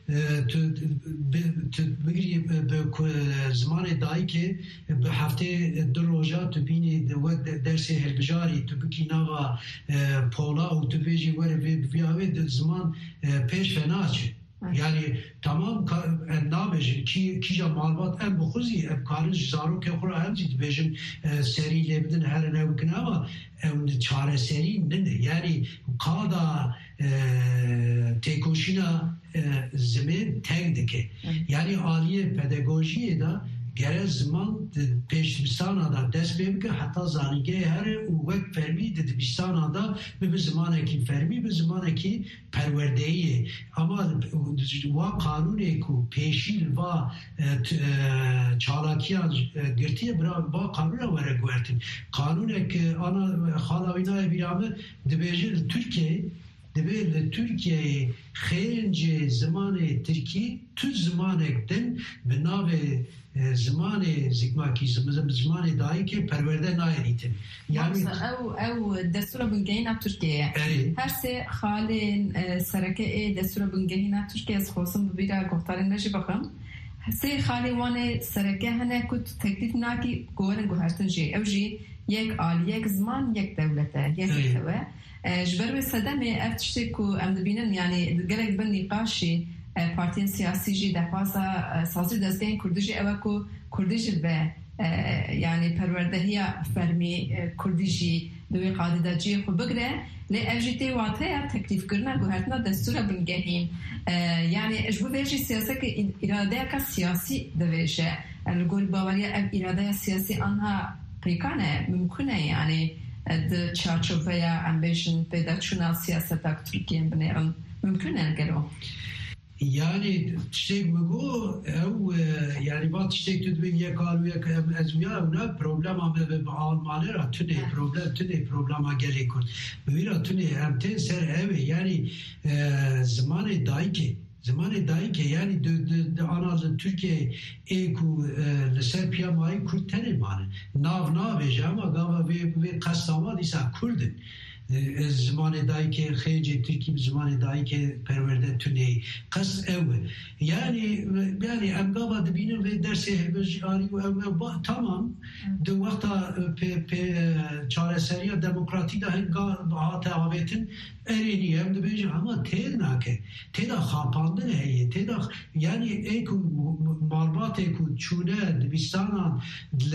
تو بگیری به زمان دایی که به هفته دو روزا تو بینی وقت درس هلبجاری تو بکی نوا پولا و تو بیجی وره بیاوه زمان پیش فناچه yani tamam nabejin ki kija malbat em bixuzi em karin zaro ke xura em zid bejin seri lebdin her ne bukun ama em çare seri ne yani qada tekoşina zemin tengdike yani aliye pedagojiye da gere zaman peşbistana da dest bebke hatta zanige her uvek fermi de bistana da bir zamaneki fermi bir zamaneki perverdeyi ama va kanune ku peşil va çalakiyan girtiye bra va kanuna vere guertin kanune ki ana halavina biramı debejil Türkiye دبیر ترکیه خیلی زمان ترکی تو زمانکتن به نام زمان زگماکی زمان دایی که پرورده نایریتن یعنی او او دستور بنگهینا ترکیه هر سه خالین سرکه دستور بنگهینا ترکیه از خوصم ببیره گفتارن نشی بخم سه خالی وانه سرکه هنه کت تکلیف ناکی گوهرن گوهرتن جی او جی یک آل یک زمان یک دولته یک توه جبر صدمه افتشته کو ام دبینن یعنی گلک بن نقاشی پارتین سیاسی جی دفعه سازی دستگاه کردیجی اوه کو کردیجی به یعنی پروردهی فرمی کردیجی دوی قاعده جی خو بگره لی اجیتی واته تکلیف کردن گوهرتنا دستور بنگهین یعنی اجبو ویجی سیاسی که اراده که سیاسی دویشه الگوی باوری اراده سیاسی آنها پیکانه ممکنه یعنی د چارچوبه امبیشن پیدا چون سیاست ترکیه بنیرن ممکنه گلو yani tiştek mego ev yani bat tiştek tüdbe ye kalu ye ezmiya ne problem ama be Almanya'da tüne problem tüne problema gelekun böyle tüne hem ten ser ev yani zamanı dayki zamanı dayki yani de de anazı Türkiye eku leser piyamay kurtene mane nav nav jama gava ve ve kasama disa kurdun زمان دایی که خیلی ترکی زمان دایی که پرورده تونی قص اوه یعنی یعنی امگاه دبینم و درس هربجاری و با تمام دو وقتا پ پ چاره سری دموکراتی ده هنگاه هات آویتن ارینی هم دبیج اما تید نکه تیدا خاپاندن هیه تیدا یعنی ایکو معلومات ایکو چونه دبیستانان دل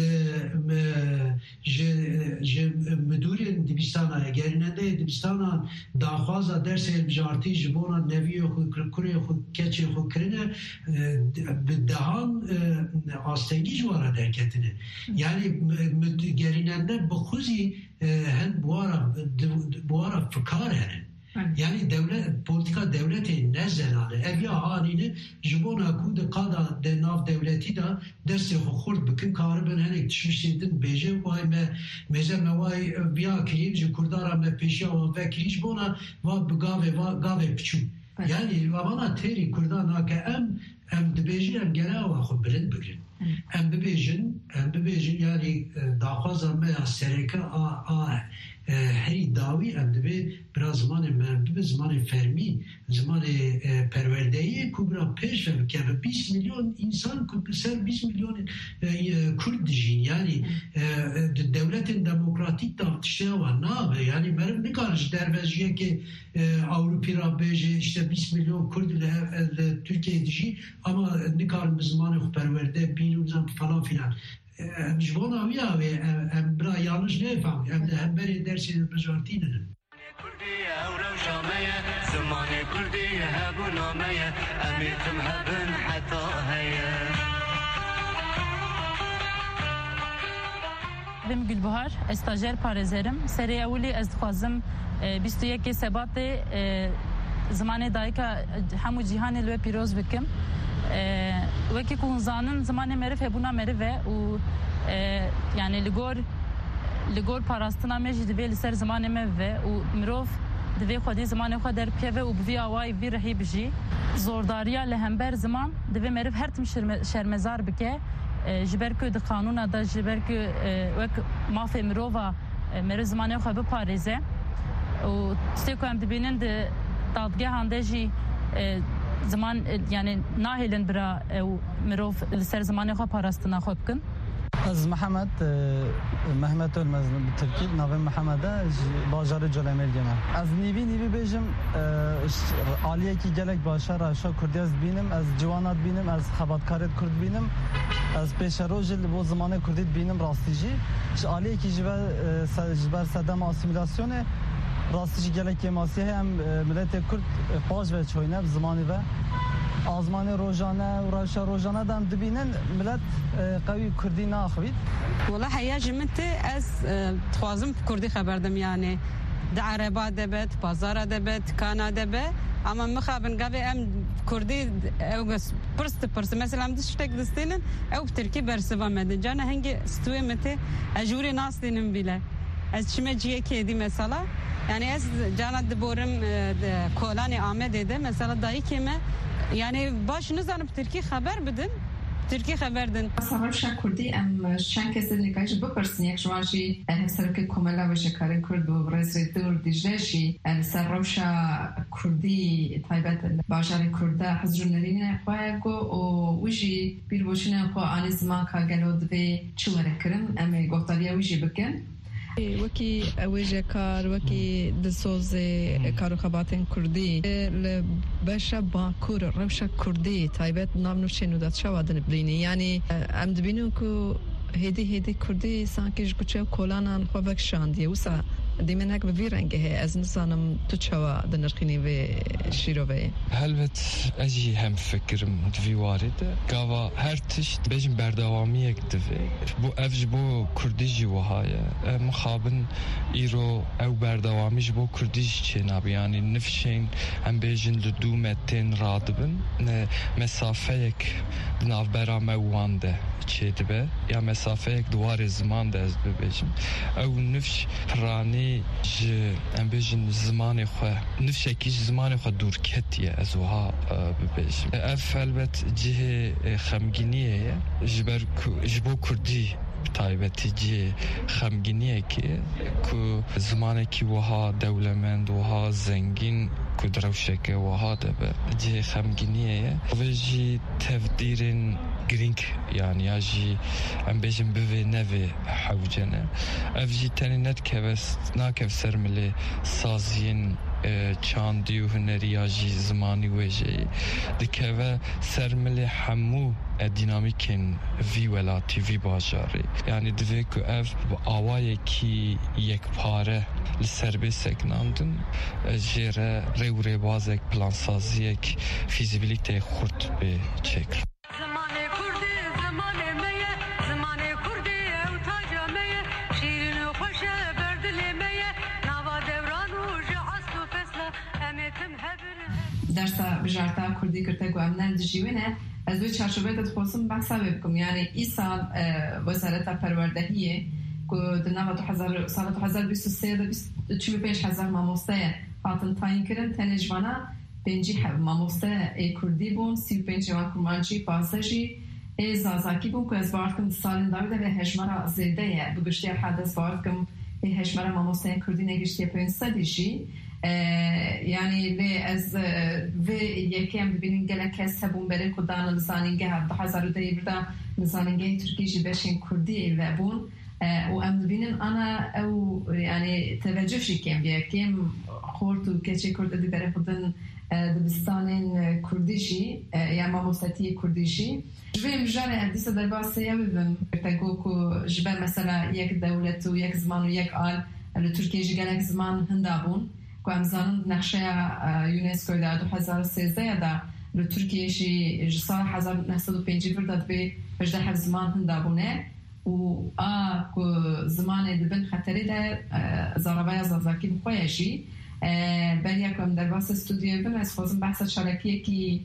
مدورین دبیستانان گریننده دبیستانان داخوازا درس بجارتی جبونا نوی خود کری خود کچی خود کرنه بدهان آستنگی جوارا درکتنه یعنی گریننده بخوزی هن بوارا بوارا فکار هنن yani devlet politika devleti ne zelane evya haline jibona ku de qada de nav devleti da dersi xurd bikin karben henek tişmiştin beje vay me meze me vay biya kirib ji kurdara me peşa ve kirij bona va bugave va gave pichu yani vana teri kurdana ke em em de beje em gela va xu bilind bigrin em de bejin em de bejin yani daxwaza me sereka a a هری داوی اندبه برای زمان مردم زمان فرمی زمان پروردهی کبرا پیش و که بیست میلیون انسان سر بیست میلیون کرد جین یعنی دولت دموکراتیک دا تشته و نابه یعنی مرد نکارش دروازیه که اوروپی را بیجه işte بیست میلیون کرد ترکیه دیجی اما نکارم زمان پرورده بینوزم فلان فیلان جوان آویا و ام برا یانش نفهم ام ده هم بری درسی بجارتی ندن کردی اورو جامعه زمان کردی هبو نامه امیتم هبن حتا هیه بیم گلبهار استاجر پارزرم سری اولی از خوازم بیست و یک سبات زمان دایکا همو جهان لو پیروز بکم وکی کنزانن زمان مرف هبونا مرف و yani ligor ligor parastına mecid ve ser zamanı mevve u mirof dve xodi zamanı xo der peve u bvi away bir rahibji zordariya lehember zaman dve merif her tim şermezar bike jiberkü de kanuna da jiberkü vek mafe mirova mer zamanı xo be parize u stekom dibinin de dadge handeji zaman yani nahilin bira mirof ser zamanı xo parastına xopkin از محمد محمد المزن بالتركي نافم محمد باجار جلمل جنا از نیوی نیوی بیجم عالیه کی گلک باشار اشا کردیاز بینم از جوانات بینم از خبرکارت کرد بینم از پیشروج بو زمان کردیت بینم راستیجی عالیه کی جبر جبر صدام اسیمیلاسیون راستیجی گلک ماسیه هم ملت کرد پاش و چوینه زمانی و آزمان روزانه و راشا روزانه دام دبینن ملت قوی کردی ناخوید والله حیاج منت از خوازم کردی خبردم یعنی دعربا دبت بازار دبت کانا دبه اما مخابن قوی ام کردی او پرست پرست مثلا ام دشتک دستینن او بترکی برسوا مدن جانا هنگی ستوی مت اجوری ناس دینم بیله از چمه جیه کدی مثلا yani ez cana diborim kolani Ahmet dedi mesela dayı kime yani başınız anıp Türkiye haber bidin Türkiye haberdin Savaşa Kurdi em şen kesin nikaj bu person yak jwanji en serke komela ve şekarın Kurd bu rezredur dijleşi en sarroşa Kurdi taybet bajarı Kurda hazırlarine xwayago o wiji bir boşuna xwa ani zaman ka gelod ve çuvarekirim em gohtariya wiji bikin وکی اوجه کار وکی دسوز کارو خباتن کردی لباشا باکور روشا کردی تایبت نام نوشینو داد شوادن بلینی یعنی ام دبینو کو هدی هدی کردی سانکیش کچه کولانان خوابک شاندیه وسا دیمن هک به رنگه از نزانم تو چوا دنرخینی و شیروه هلبت اجی هم فکرم دوی وارده گاوا هر تشت بجم بردوامی یک دوی بو افج بو کردی جی وهایه مخابن ایرو او بردوامیش بو کردی چه نبی یعنی نفشین هم بجن لدو متین رادبن مسافه یک ناو برام اوانده چه دبه یا مسافه یک دوار زمان ده از ببیجم او نفش پرانی ج ام بيجن زمان خو نفشكي زمان خو دور كتيه ازوها ببيجم افلبت جهه خمگینیه جبر جبو کردی تایبتی جه خمگینیه که که زمانی که وها دولمند وها زنگین کدروشک وها دبه جه خمگینیه و جی تفدیرین گرینگ yani ya jî em bêjin bivê nevê hewce ne ev jî tenê nedikeve nakev ser milê saziyên چاندی و هنریاجی زمانی ویجی دکه سرمل همو دینامیکن وی ولاتی وی باجاری یعنی دوی که اف آوایی کی یک پاره لسربی سکناندن جره ریو ریواز یک پلانسازی یک فیزیبیلیتی خورد به چکر درس بجارتا کردی کرده که امنان دجیونه از دوی چارچوبه دادخواستم بحثا بکم یعنی ای سال وزارت پروردهیه که دنوا سال دو هزار و بیست و سه ده چهل و پنج هزار ماموسته هاتن تاین کردن تنجوانا پنجی ماموسته ای کردی بون سی و پنج جوان کرمانچی پاسجی ای زازاکی بون که از باردکم سالین داویده به هجمارا زیده بگشتی حدث باردکم ای هجمارا ماموسته کردی نگشتی پنجصد دیشی یعنی لی از و یکم ببینیم گله کس هبون بره کدان لزانینگه هر دو هزار و ده برده لزانینگه ترکیجی بشین کردی و بون و ام ببینیم انا او یعنی توجهشی کم یکم خورد و کچه کرده دی بره کدن دبستانین کردیشی یا ماموستی کردیشی جوی مجال حدیث در باسه یا ببین تگو که جبه مثلا یک دولت و یک زمان و یک آل لترکیجی گله زمان هندابون که امزان نقشه یونسکو در دو هزار و سیزده در ترکیه شی سال هزار و نهصد و پنج فرد به هجده هفت زمان هندابونه و آ که زمان دبن خطری در زارابای زازاکی بخویشی بلی اکم در واسه استودیو بن از خوزم بحث شارکیه که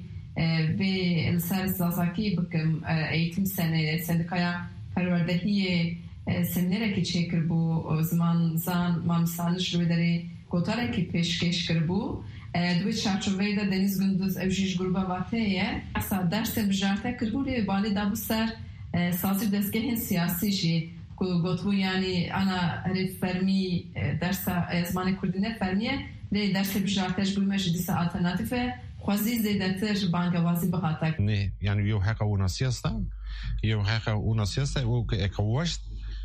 به السر زازاکی بکم ایتم سنه سندکایا پروردهی سمنره که چکر بو زمان زان مامسانش روی داری کوتاره که پیشکش کربو دوی چارچوبه دا دنیز گندوز اوجیش گروبا واتهیه اصلا درس بجارته کربو لی بالی دابو سر سازی دستگاه سیاسی جی که گوتبو یعنی انا هریف فرمی درس ازمان کردینه فرمیه لی درس بجارتش بویمش دیسا آلترناتیفه خوازی زیدتر بانگوازی بخاطک نه یعنی یو حقا اونا سیاستا یو حقا اونا سیاستا او که اکواشت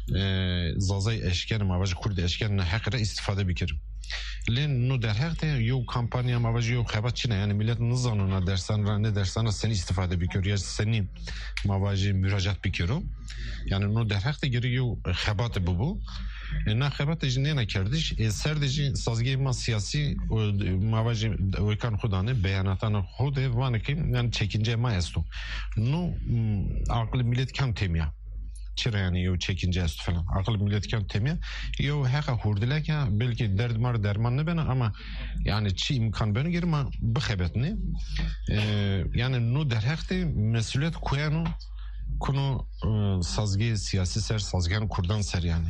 زازای اشکر مواج کرد اشکر نه حق را استفاده بکرم لین نو در حقیقت یو کمپانیا مواجه یو خبات چینه یعنی ملت نزانونا درسان را نه درسان سنی استفاده بکر یا سنی مواجه مراجعت بکرم یعنی نو در حقیقت گری یو خبات ببو نه خبات جنه نکردش سردجی سازگی ما سیاسی مواجه ویکان خودانه بیاناتان خود وانه که یعنی چکینجه ما استو نو عقل ملت کم تیمیا چرا یعنی یو چکینجه است فلان عقل ملت کم تمیه یو حقا خوردله که بلکه درد مار درمان نبینه اما یعنی چی امکان بینه گیره ما بخبت نه یعنی نو در حقیقت مسئولیت کویانو کنو سازگی سیاسی سر سازگیان کردان سر یعنی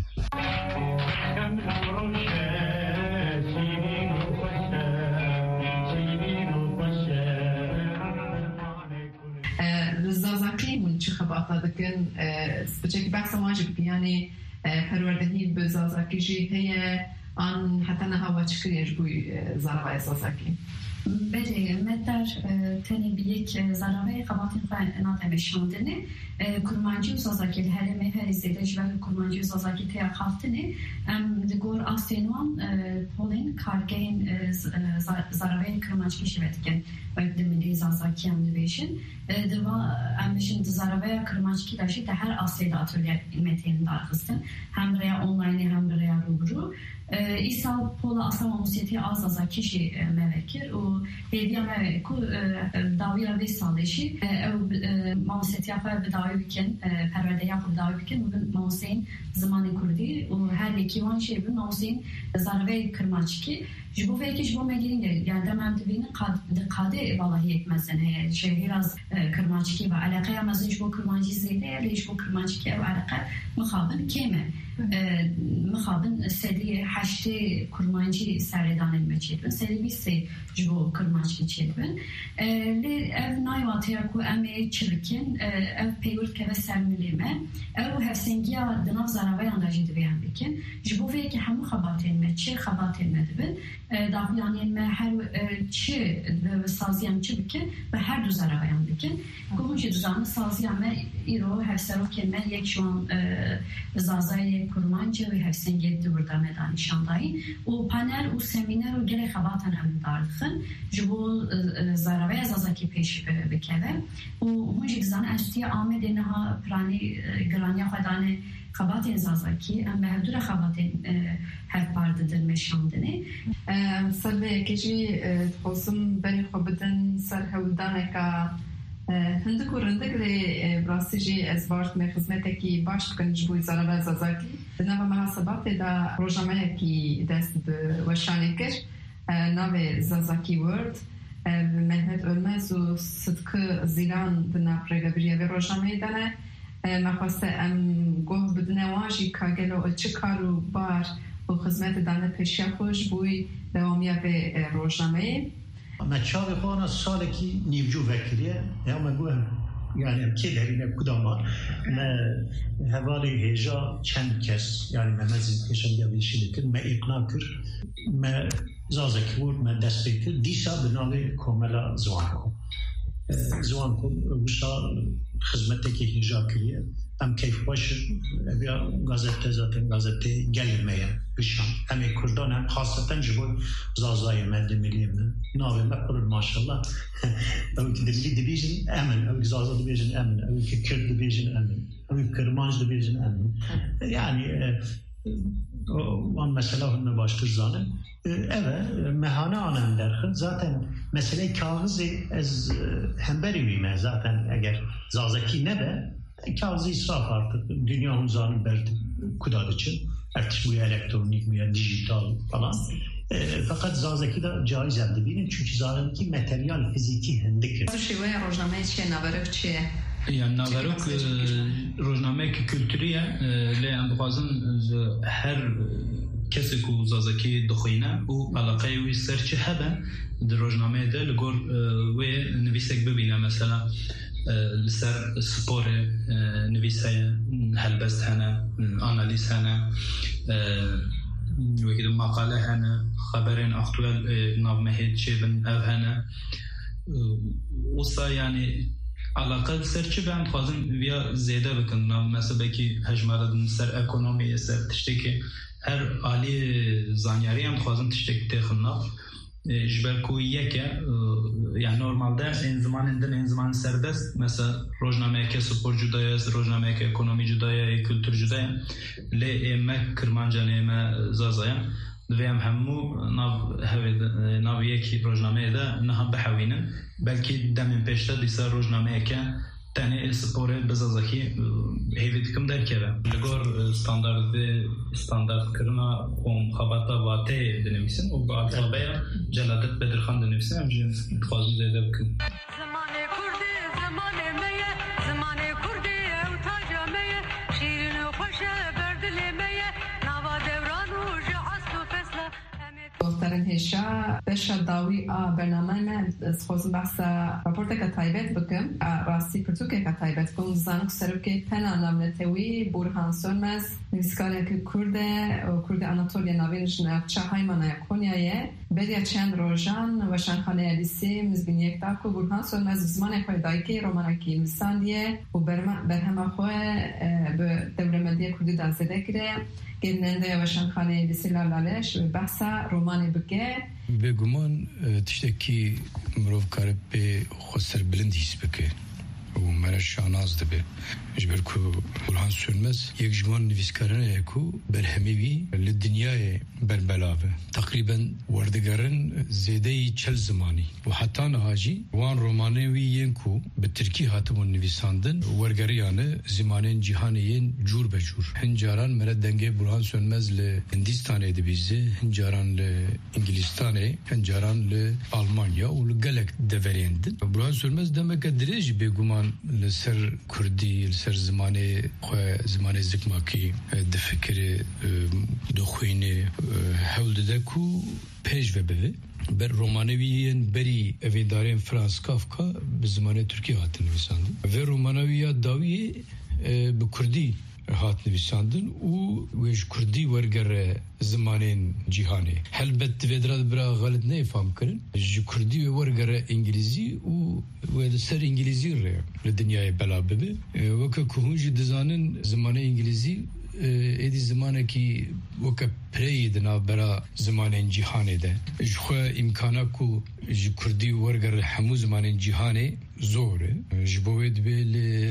چه خبرات دکن بچه بحث واجب یعنی پروردهی به زازاکی جی هی آن حتی نه هوا چکریش بوی زارابای زازاکی بله مدر تنی بی یک زارابای خبرات خواهن ناتمه شاندنه کرمانجی و زازاکی الهرمه هری زیده جوه کرمانجی و زازاکی تیا خافتنه ام دگور آسینوان پولین کارگین زارابای کرمانجی شوید و بدمینی زازاکی هم نویشن دوا امشین زارابای کرمانجی داشتی ده هر آسیده آتولیه متین دارخستن هم ریا اونلاینی هم ریا روبرو ایسال پولا اصلا موسیقی از از کشی مذکر و هدیه مذکر داوی را بیسالشی او موسیقی افراد بداوی بکن پرونده یا بداوی بکن و موسیقی زمان کردی و هر یکی وان شی بن موسیقی زاربه کرمانچکی جبو فکر جبو مگرین يعني دائما تبين قاد قاده والله هيك مثلا شهر از کرمانچکی و علاقه مثلا جبو کرمانچی زیده لیش بو کرمانچکی و علاقه مخابن کمه مخابن سری هشت کرمانچی سردان المچیدن سری بیست جبو کرمانچکی چیدن لی اف نایواتیا کو امی چرکن اف پیورد که سرملیمه او هفسنگیا دناف زراوی انداجی دویان بکن جبو فکر همه خباتین مه چه خباتین مدبن داخلانی ما هر چه سازیام چه بکن و هر دو زراویان بکن که اونجا دوزانه سازیام ایرو هفسرو که من یک شوان زازای کرمانچه و هفسنگی دور دامه دانشاندایی و پانل و سمینار و گله خباتن هم دارخن جبول زاروی زازاکی پیش بکوه و هنجی گزان اشتی آمد اینها پرانی گرانی خدانه خبات زازاکی ام به هدور خبات هر پارد دل مشاندنه سلوه کجی تخصم بری خوبدن سر هودانه که هندک و رندک لی براستی از باشت می خدمتی که باشت کنج بوی زارا زازاکی نو محاسبات دا روزنامه کی دست به وشانی کر نو زازاکی ورد مهد علمز و صدق زیران دنا پرگبریه و روزنامه دانه مخواسته ام گوه بدنه واجی که گلو چه کارو بار و خدمت دانه پیشی خوش بوی دوامیه به روزنامه ما چاوی خوانا سالی که نیوجو وکریه یا ما گوهم یعنی هم که داریم کدامان ما حوالی هجا چند کس یعنی ما مزید کشن یا بیشیده کرد ما اقنا کرد ما زازکی بود ما دست بکرد دیسا بناوی کاملا زوان کن زوان کن وشتا خدمتی که هجا کریه ام کیف باش بیا گازته زاتن گازته گلیمه بشان همه کردان هم خاصتا جبور زازای مد ملیم ناوی مقبول ماشاءالله او که دبیجی دبیجن امن او که زازا دبیجن امن او که کرد دبیجن امن او که کرمانج دبیجن امن yani وان مسئله هم باشتر زانه evet mehane anam derken zaten mesele kağıt az hemberi miyim zaten eğer zazaki ne be kağıt israf artık dünya uzanı berdi kudar için artık bu elektronik mi ya dijital falan e, fakat zazaki de caiz elde bilin çünkü zazaki materyal fiziki hendik. Bu şey var rozname için navarık çiğ. Yani navarık rozname ki kültürüye le ambazın her کسی که زازکی دخینه و علاقه وی سرچه هبه در روزنامه ده لگور وی نویسک ببینه مثلا لسر سپور نویسه هلبست هنه آنالیز هنه وی که مقاله هنه خبرین اختوال نومهید چه بن او هنه وصا یعنی علاقه سرچه به هم خوازم ویا زیده بکن مثلا بکی هجماره دن سر اکونومی سر تشتی که هر عالی زانیاری هم خوازم تشتک تخنا جبر کویه که yani normalde en zamanında en zaman serbest mesela rozname ke spor judaya rozname ke ekonomi judaya kültür judaya le emek kırmancan eme zazaya dvem hemu nav havid naviye ki rozname da naha behawinin belki demin peşte disa rozname ke tane spor bezazaki hevdikim derkeve legor standart ve standart kırına om xabata vate denemisin o alfabaya celadet bedirxan denemisin hem jin xazi zede bikin zamane kurdi zamane meye zamane kurdi ev tajameye şirin xoşa berdilemeye nava devran u jastu fesla دخترم هیشا بشه داوی آ برنامه من خوزم بحث راپورت که تایبت بکم راستی پرتو که تایبت کن زنک سرو که پناه نامنتوی بورهان سرمز نویسکاری که کرده و کرده آناتولیا ناوینش نفچه های منای کنیایه بدیا چند روژان و شنخانه لیسی مزبین یک داکو بورهان سرمز زمان خوی دایکی رومانکی میساندیه و برهم خوی به دورمندی کردی دازده کره گرننده و شنخانه لیسی لالالش و بحث رومانی بگه بگمان تشتکی مروف کارب به خسر بلند هیس بکه و مرا شاناز دبه جبر کو برهان سönmez یک جوان نویسکارانه کو برهمیوی لدنیای بربلاوه تقریبا وردگارن زیده چل زمانی و حتی نهاجی وان رومانوی ین کو به ترکی هاتمون نویساندن ورگریانه زمانین جهانیین جور به جور هنجاران مرا دنگه برهان sönmez ل هندستان ادبیزه هنجاران ل انگلیستانه هنجاران ل آلمانیا و لگلک دوریندن برهان sönmez demek درج بگمان لسر کردی لسر زمانه خو زمانه زکماکی د فکر د خوینه حول دکو پیش و به بر رومانویین بری اویدارین فرانس کافکا به زمانه ترکی هات نویساندن و رومانویا داوی به کردی هات نویساندن و ویش کردی ورگر زمانین جهانی هلبت ویدراد برا غلط نه فهم کرن جو کردی ورگر انگلیزی و و سر انگلیزی ره لدنیای بلا ببه وکه کهونج دزانن زمانه انگلیزی ایدی زمانه کی وک پرید نا برا زمان جهان ده جخوا امکانا کو ج کردی ورگر همو زمان جهان زوره جبوید بیل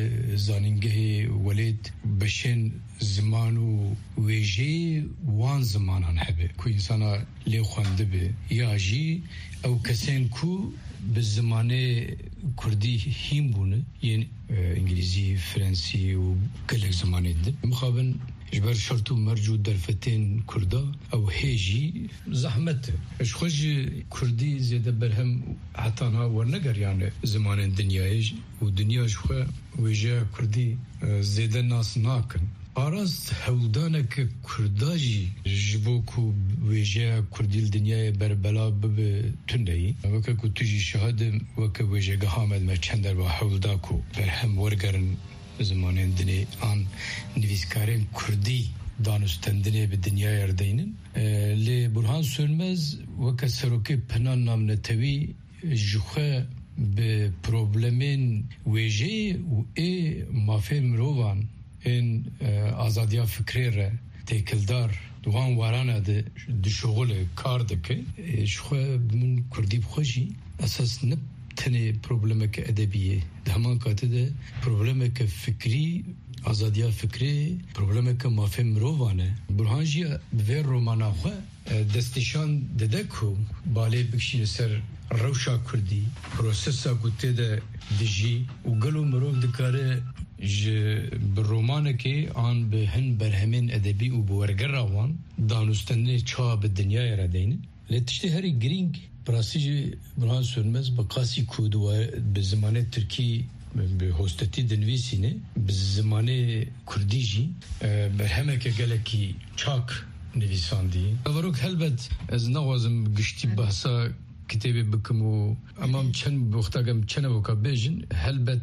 زانینگه ولید بشن زمانو ویجی وان زمانان هبه کو انسانا لی خوانده به یا جی او کسین کو به زمانه کردی هیم بونه یعنی انگلیزی فرانسی و کلک زمانه ده مخابن جبر شرط مرجو درفتين كردا او هيجي زحمته اش خوش كردي زياده برهم حتى انا ورنقر يعني زمان الدنيا ودنيا شخو وجا كردي زياده الناس ناكن أراز هودانك كرداجي جبوكو وجا كردي الدنيا بربلا بب تندي وكا كتجي شهادة وكا وجا قهامد ما چندر وحولداكو برهم ورقرن زمان الدنيا عن نویسکارین کردی دانستندنی به دنیا یردینن لی برهان سönmez وکا سروکی پنان نام نتوی جخه به پروبلمین ویجه و ای مافه مروان این آزادیا فکری را تیکلدار دوان وارانه ده ده شغل کار دکه جخه من کردی بخوشی اساس نب تنه پروبلمک ادبیه دهمان کاته ده پروبلمک فکری آزادیا فکری پروبلمک مافهم روانه برهانجی به رومانا خو دستشان ددکو باله بکشین سر روشا کردی پروسسا گوته ده دجی و گلو مروف دکاره ج برومانه که آن به هن برهمین ادبی و بورگر روان دانستنه چا به دنیا را دینه لتشته هری گرینگ براسیجی برهان سönmez بقاسی کودو به زمان ترکی به هستتی دنویسینه به زمان کردیجی برهمه که گلکی چاک نویساندی وروک هلبت از نوازم گشتی بحثا کتابی بکمو امام چند بختاگم چند وکا بیجن هلبت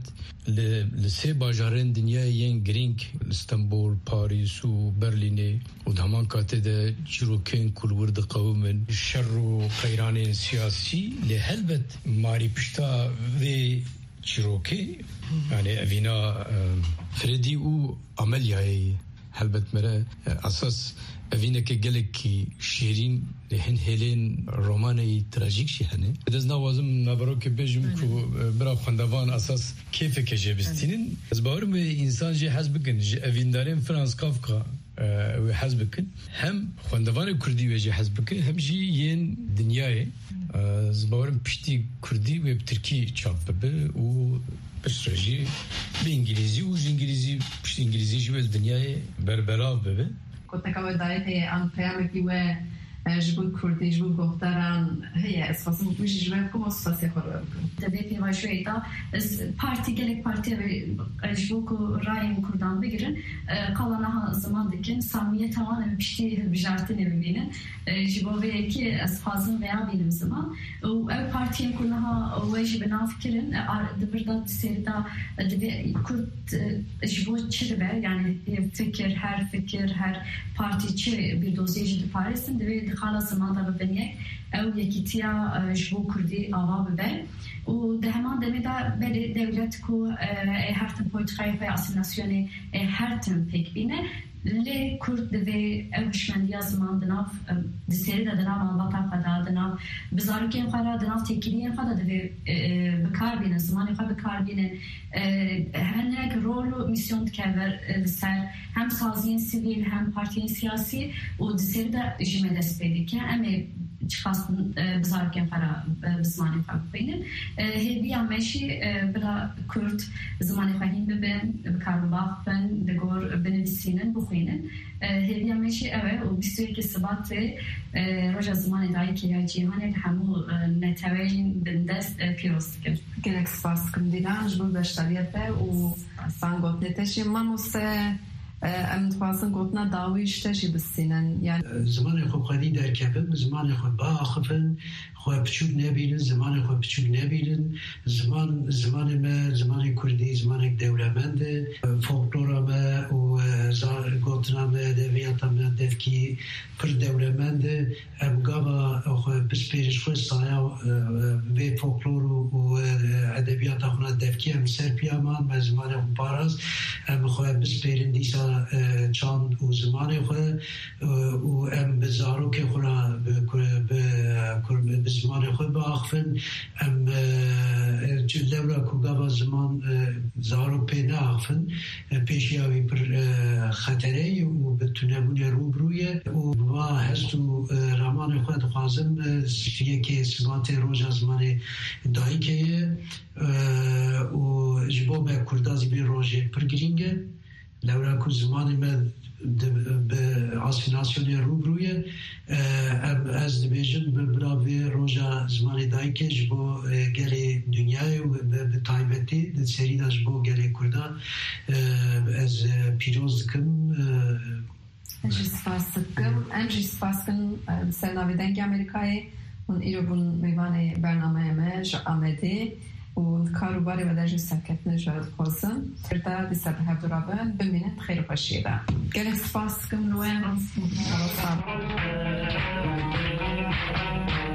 لسه باجارین دنیا ین گرینگ استانبول پاریس و برلینه و دهمان کاته ده چروکین کلورد قومن شر و قیران سیاسی لهلبت ماری پشتا و چروکی یعنی اوینا فردی و عملیای هلبت مره اساس اوینا که گلکی شیرین لهن هلین رومانی تراژیک شهنه دز نوازم نبرو که بجم کو برا خواندوان اساس کیف که جبستینن از باورم انسان جه حزب کن اویندارین فرانس کافکا و حزب کن هم خواندوان کردی و جه حزب کن هم جی ین دنیای از باورم پشتی کردی و ترکی چاپ به و بسرجی به انگلیزی و انگلیزی پشت انگلیزی جو دنیای بربرا به كنت كمان دايت عن قيامك و جبود كردي جبود گفتاران هي اساسا مش جبود كم اساسا خراب تبي ما شوية parti gelek parti ve jibuk rayim kurdan bigirin kalana zaman dikin samiye tamamen pişti bijartın evinin jibobe ki asfazın veya benim zaman o ev partiye kullaha vajib nafikirin dibirda serida dibi kurt jibuk çirbe yani fikir her fikir her parti çi bir dosyajı Paris'in dibi hala zamanda bebeniye ev yekitiya jibuk kurdi ava bebe و ده همان دمیده بر دولت کو هر تن پویتخای و اسناسیونی هر تن پک بینه لی کرد دوی اوشمندی زمان دناف دسری دناف آباتا خدا دناف بزارکین خدا دناف تکیلین خدا دوی بکار بینه زمانی خدا بکار بینه هنگ رول و میسیون تکبر سر هم سازین سیویل هم پارتین سیاسی و دسری دا جمع دست بیدی که امی چخواستن بزارکین خدا بزمانی خدا بینن هیوی همشی بلا کرد زمانی خواهیم ببین بکار باخ بین دگور بنویسینن بخوینن هیوی همشی اوه و بیستوی که سبات رجا زمانی دایی که یا جیهانی همو نتوین بندست پیروست کرد گلک سپاس کم دیدن جبول بشتریت به و سانگوت نتشی منوسه ام تخواستن گوتنا داویش تشی بستینن یعنی زمان خوب خدی در کفن زمان خوب با آخفن خوب بچوک نبینن زمان خوب بچوک نبینن زمان زمان ما زمان کردی زمان دولمند فولکلور ما و زار گوتنا ما دویات ما دفکی پر دولمند ام گاوا خوب بسپیرش خوب سایا و فولکلور و ادبیات خونا دفکی ام سر پیامان مزمان پاراز ام خواه بسپیرن دیسا چاند و زمان خواه و ام بزارو که خونا بزمان خواه باخفن ام لولا کوگاوا زمان زارو پیدا آخفن پیشیاوی پر خطره و بتونمون روبرویه و با هستو رامان خود خوازم یکی سبات روژ زمان دایی که و جبو به کردازی بی روژه پر گرینگه لولا کو زمان من به آسفیناسیون روبرویه از دبیجن به براوی روژا زمان دایی که جبو گلی دنیای و به تایبتی سری دا جبو گلی کرده از پیروز دکم انجی سپاس دکم انجی سپاس کن سرناوی دنگ امریکایی اون ایرو بون میوان برنامه همه آمده و کاروباری و درجه سرکت نجات خوزم فردا دیسا به هفت رابن بمینت خیر و خوشیده گلک سپاس کن نوین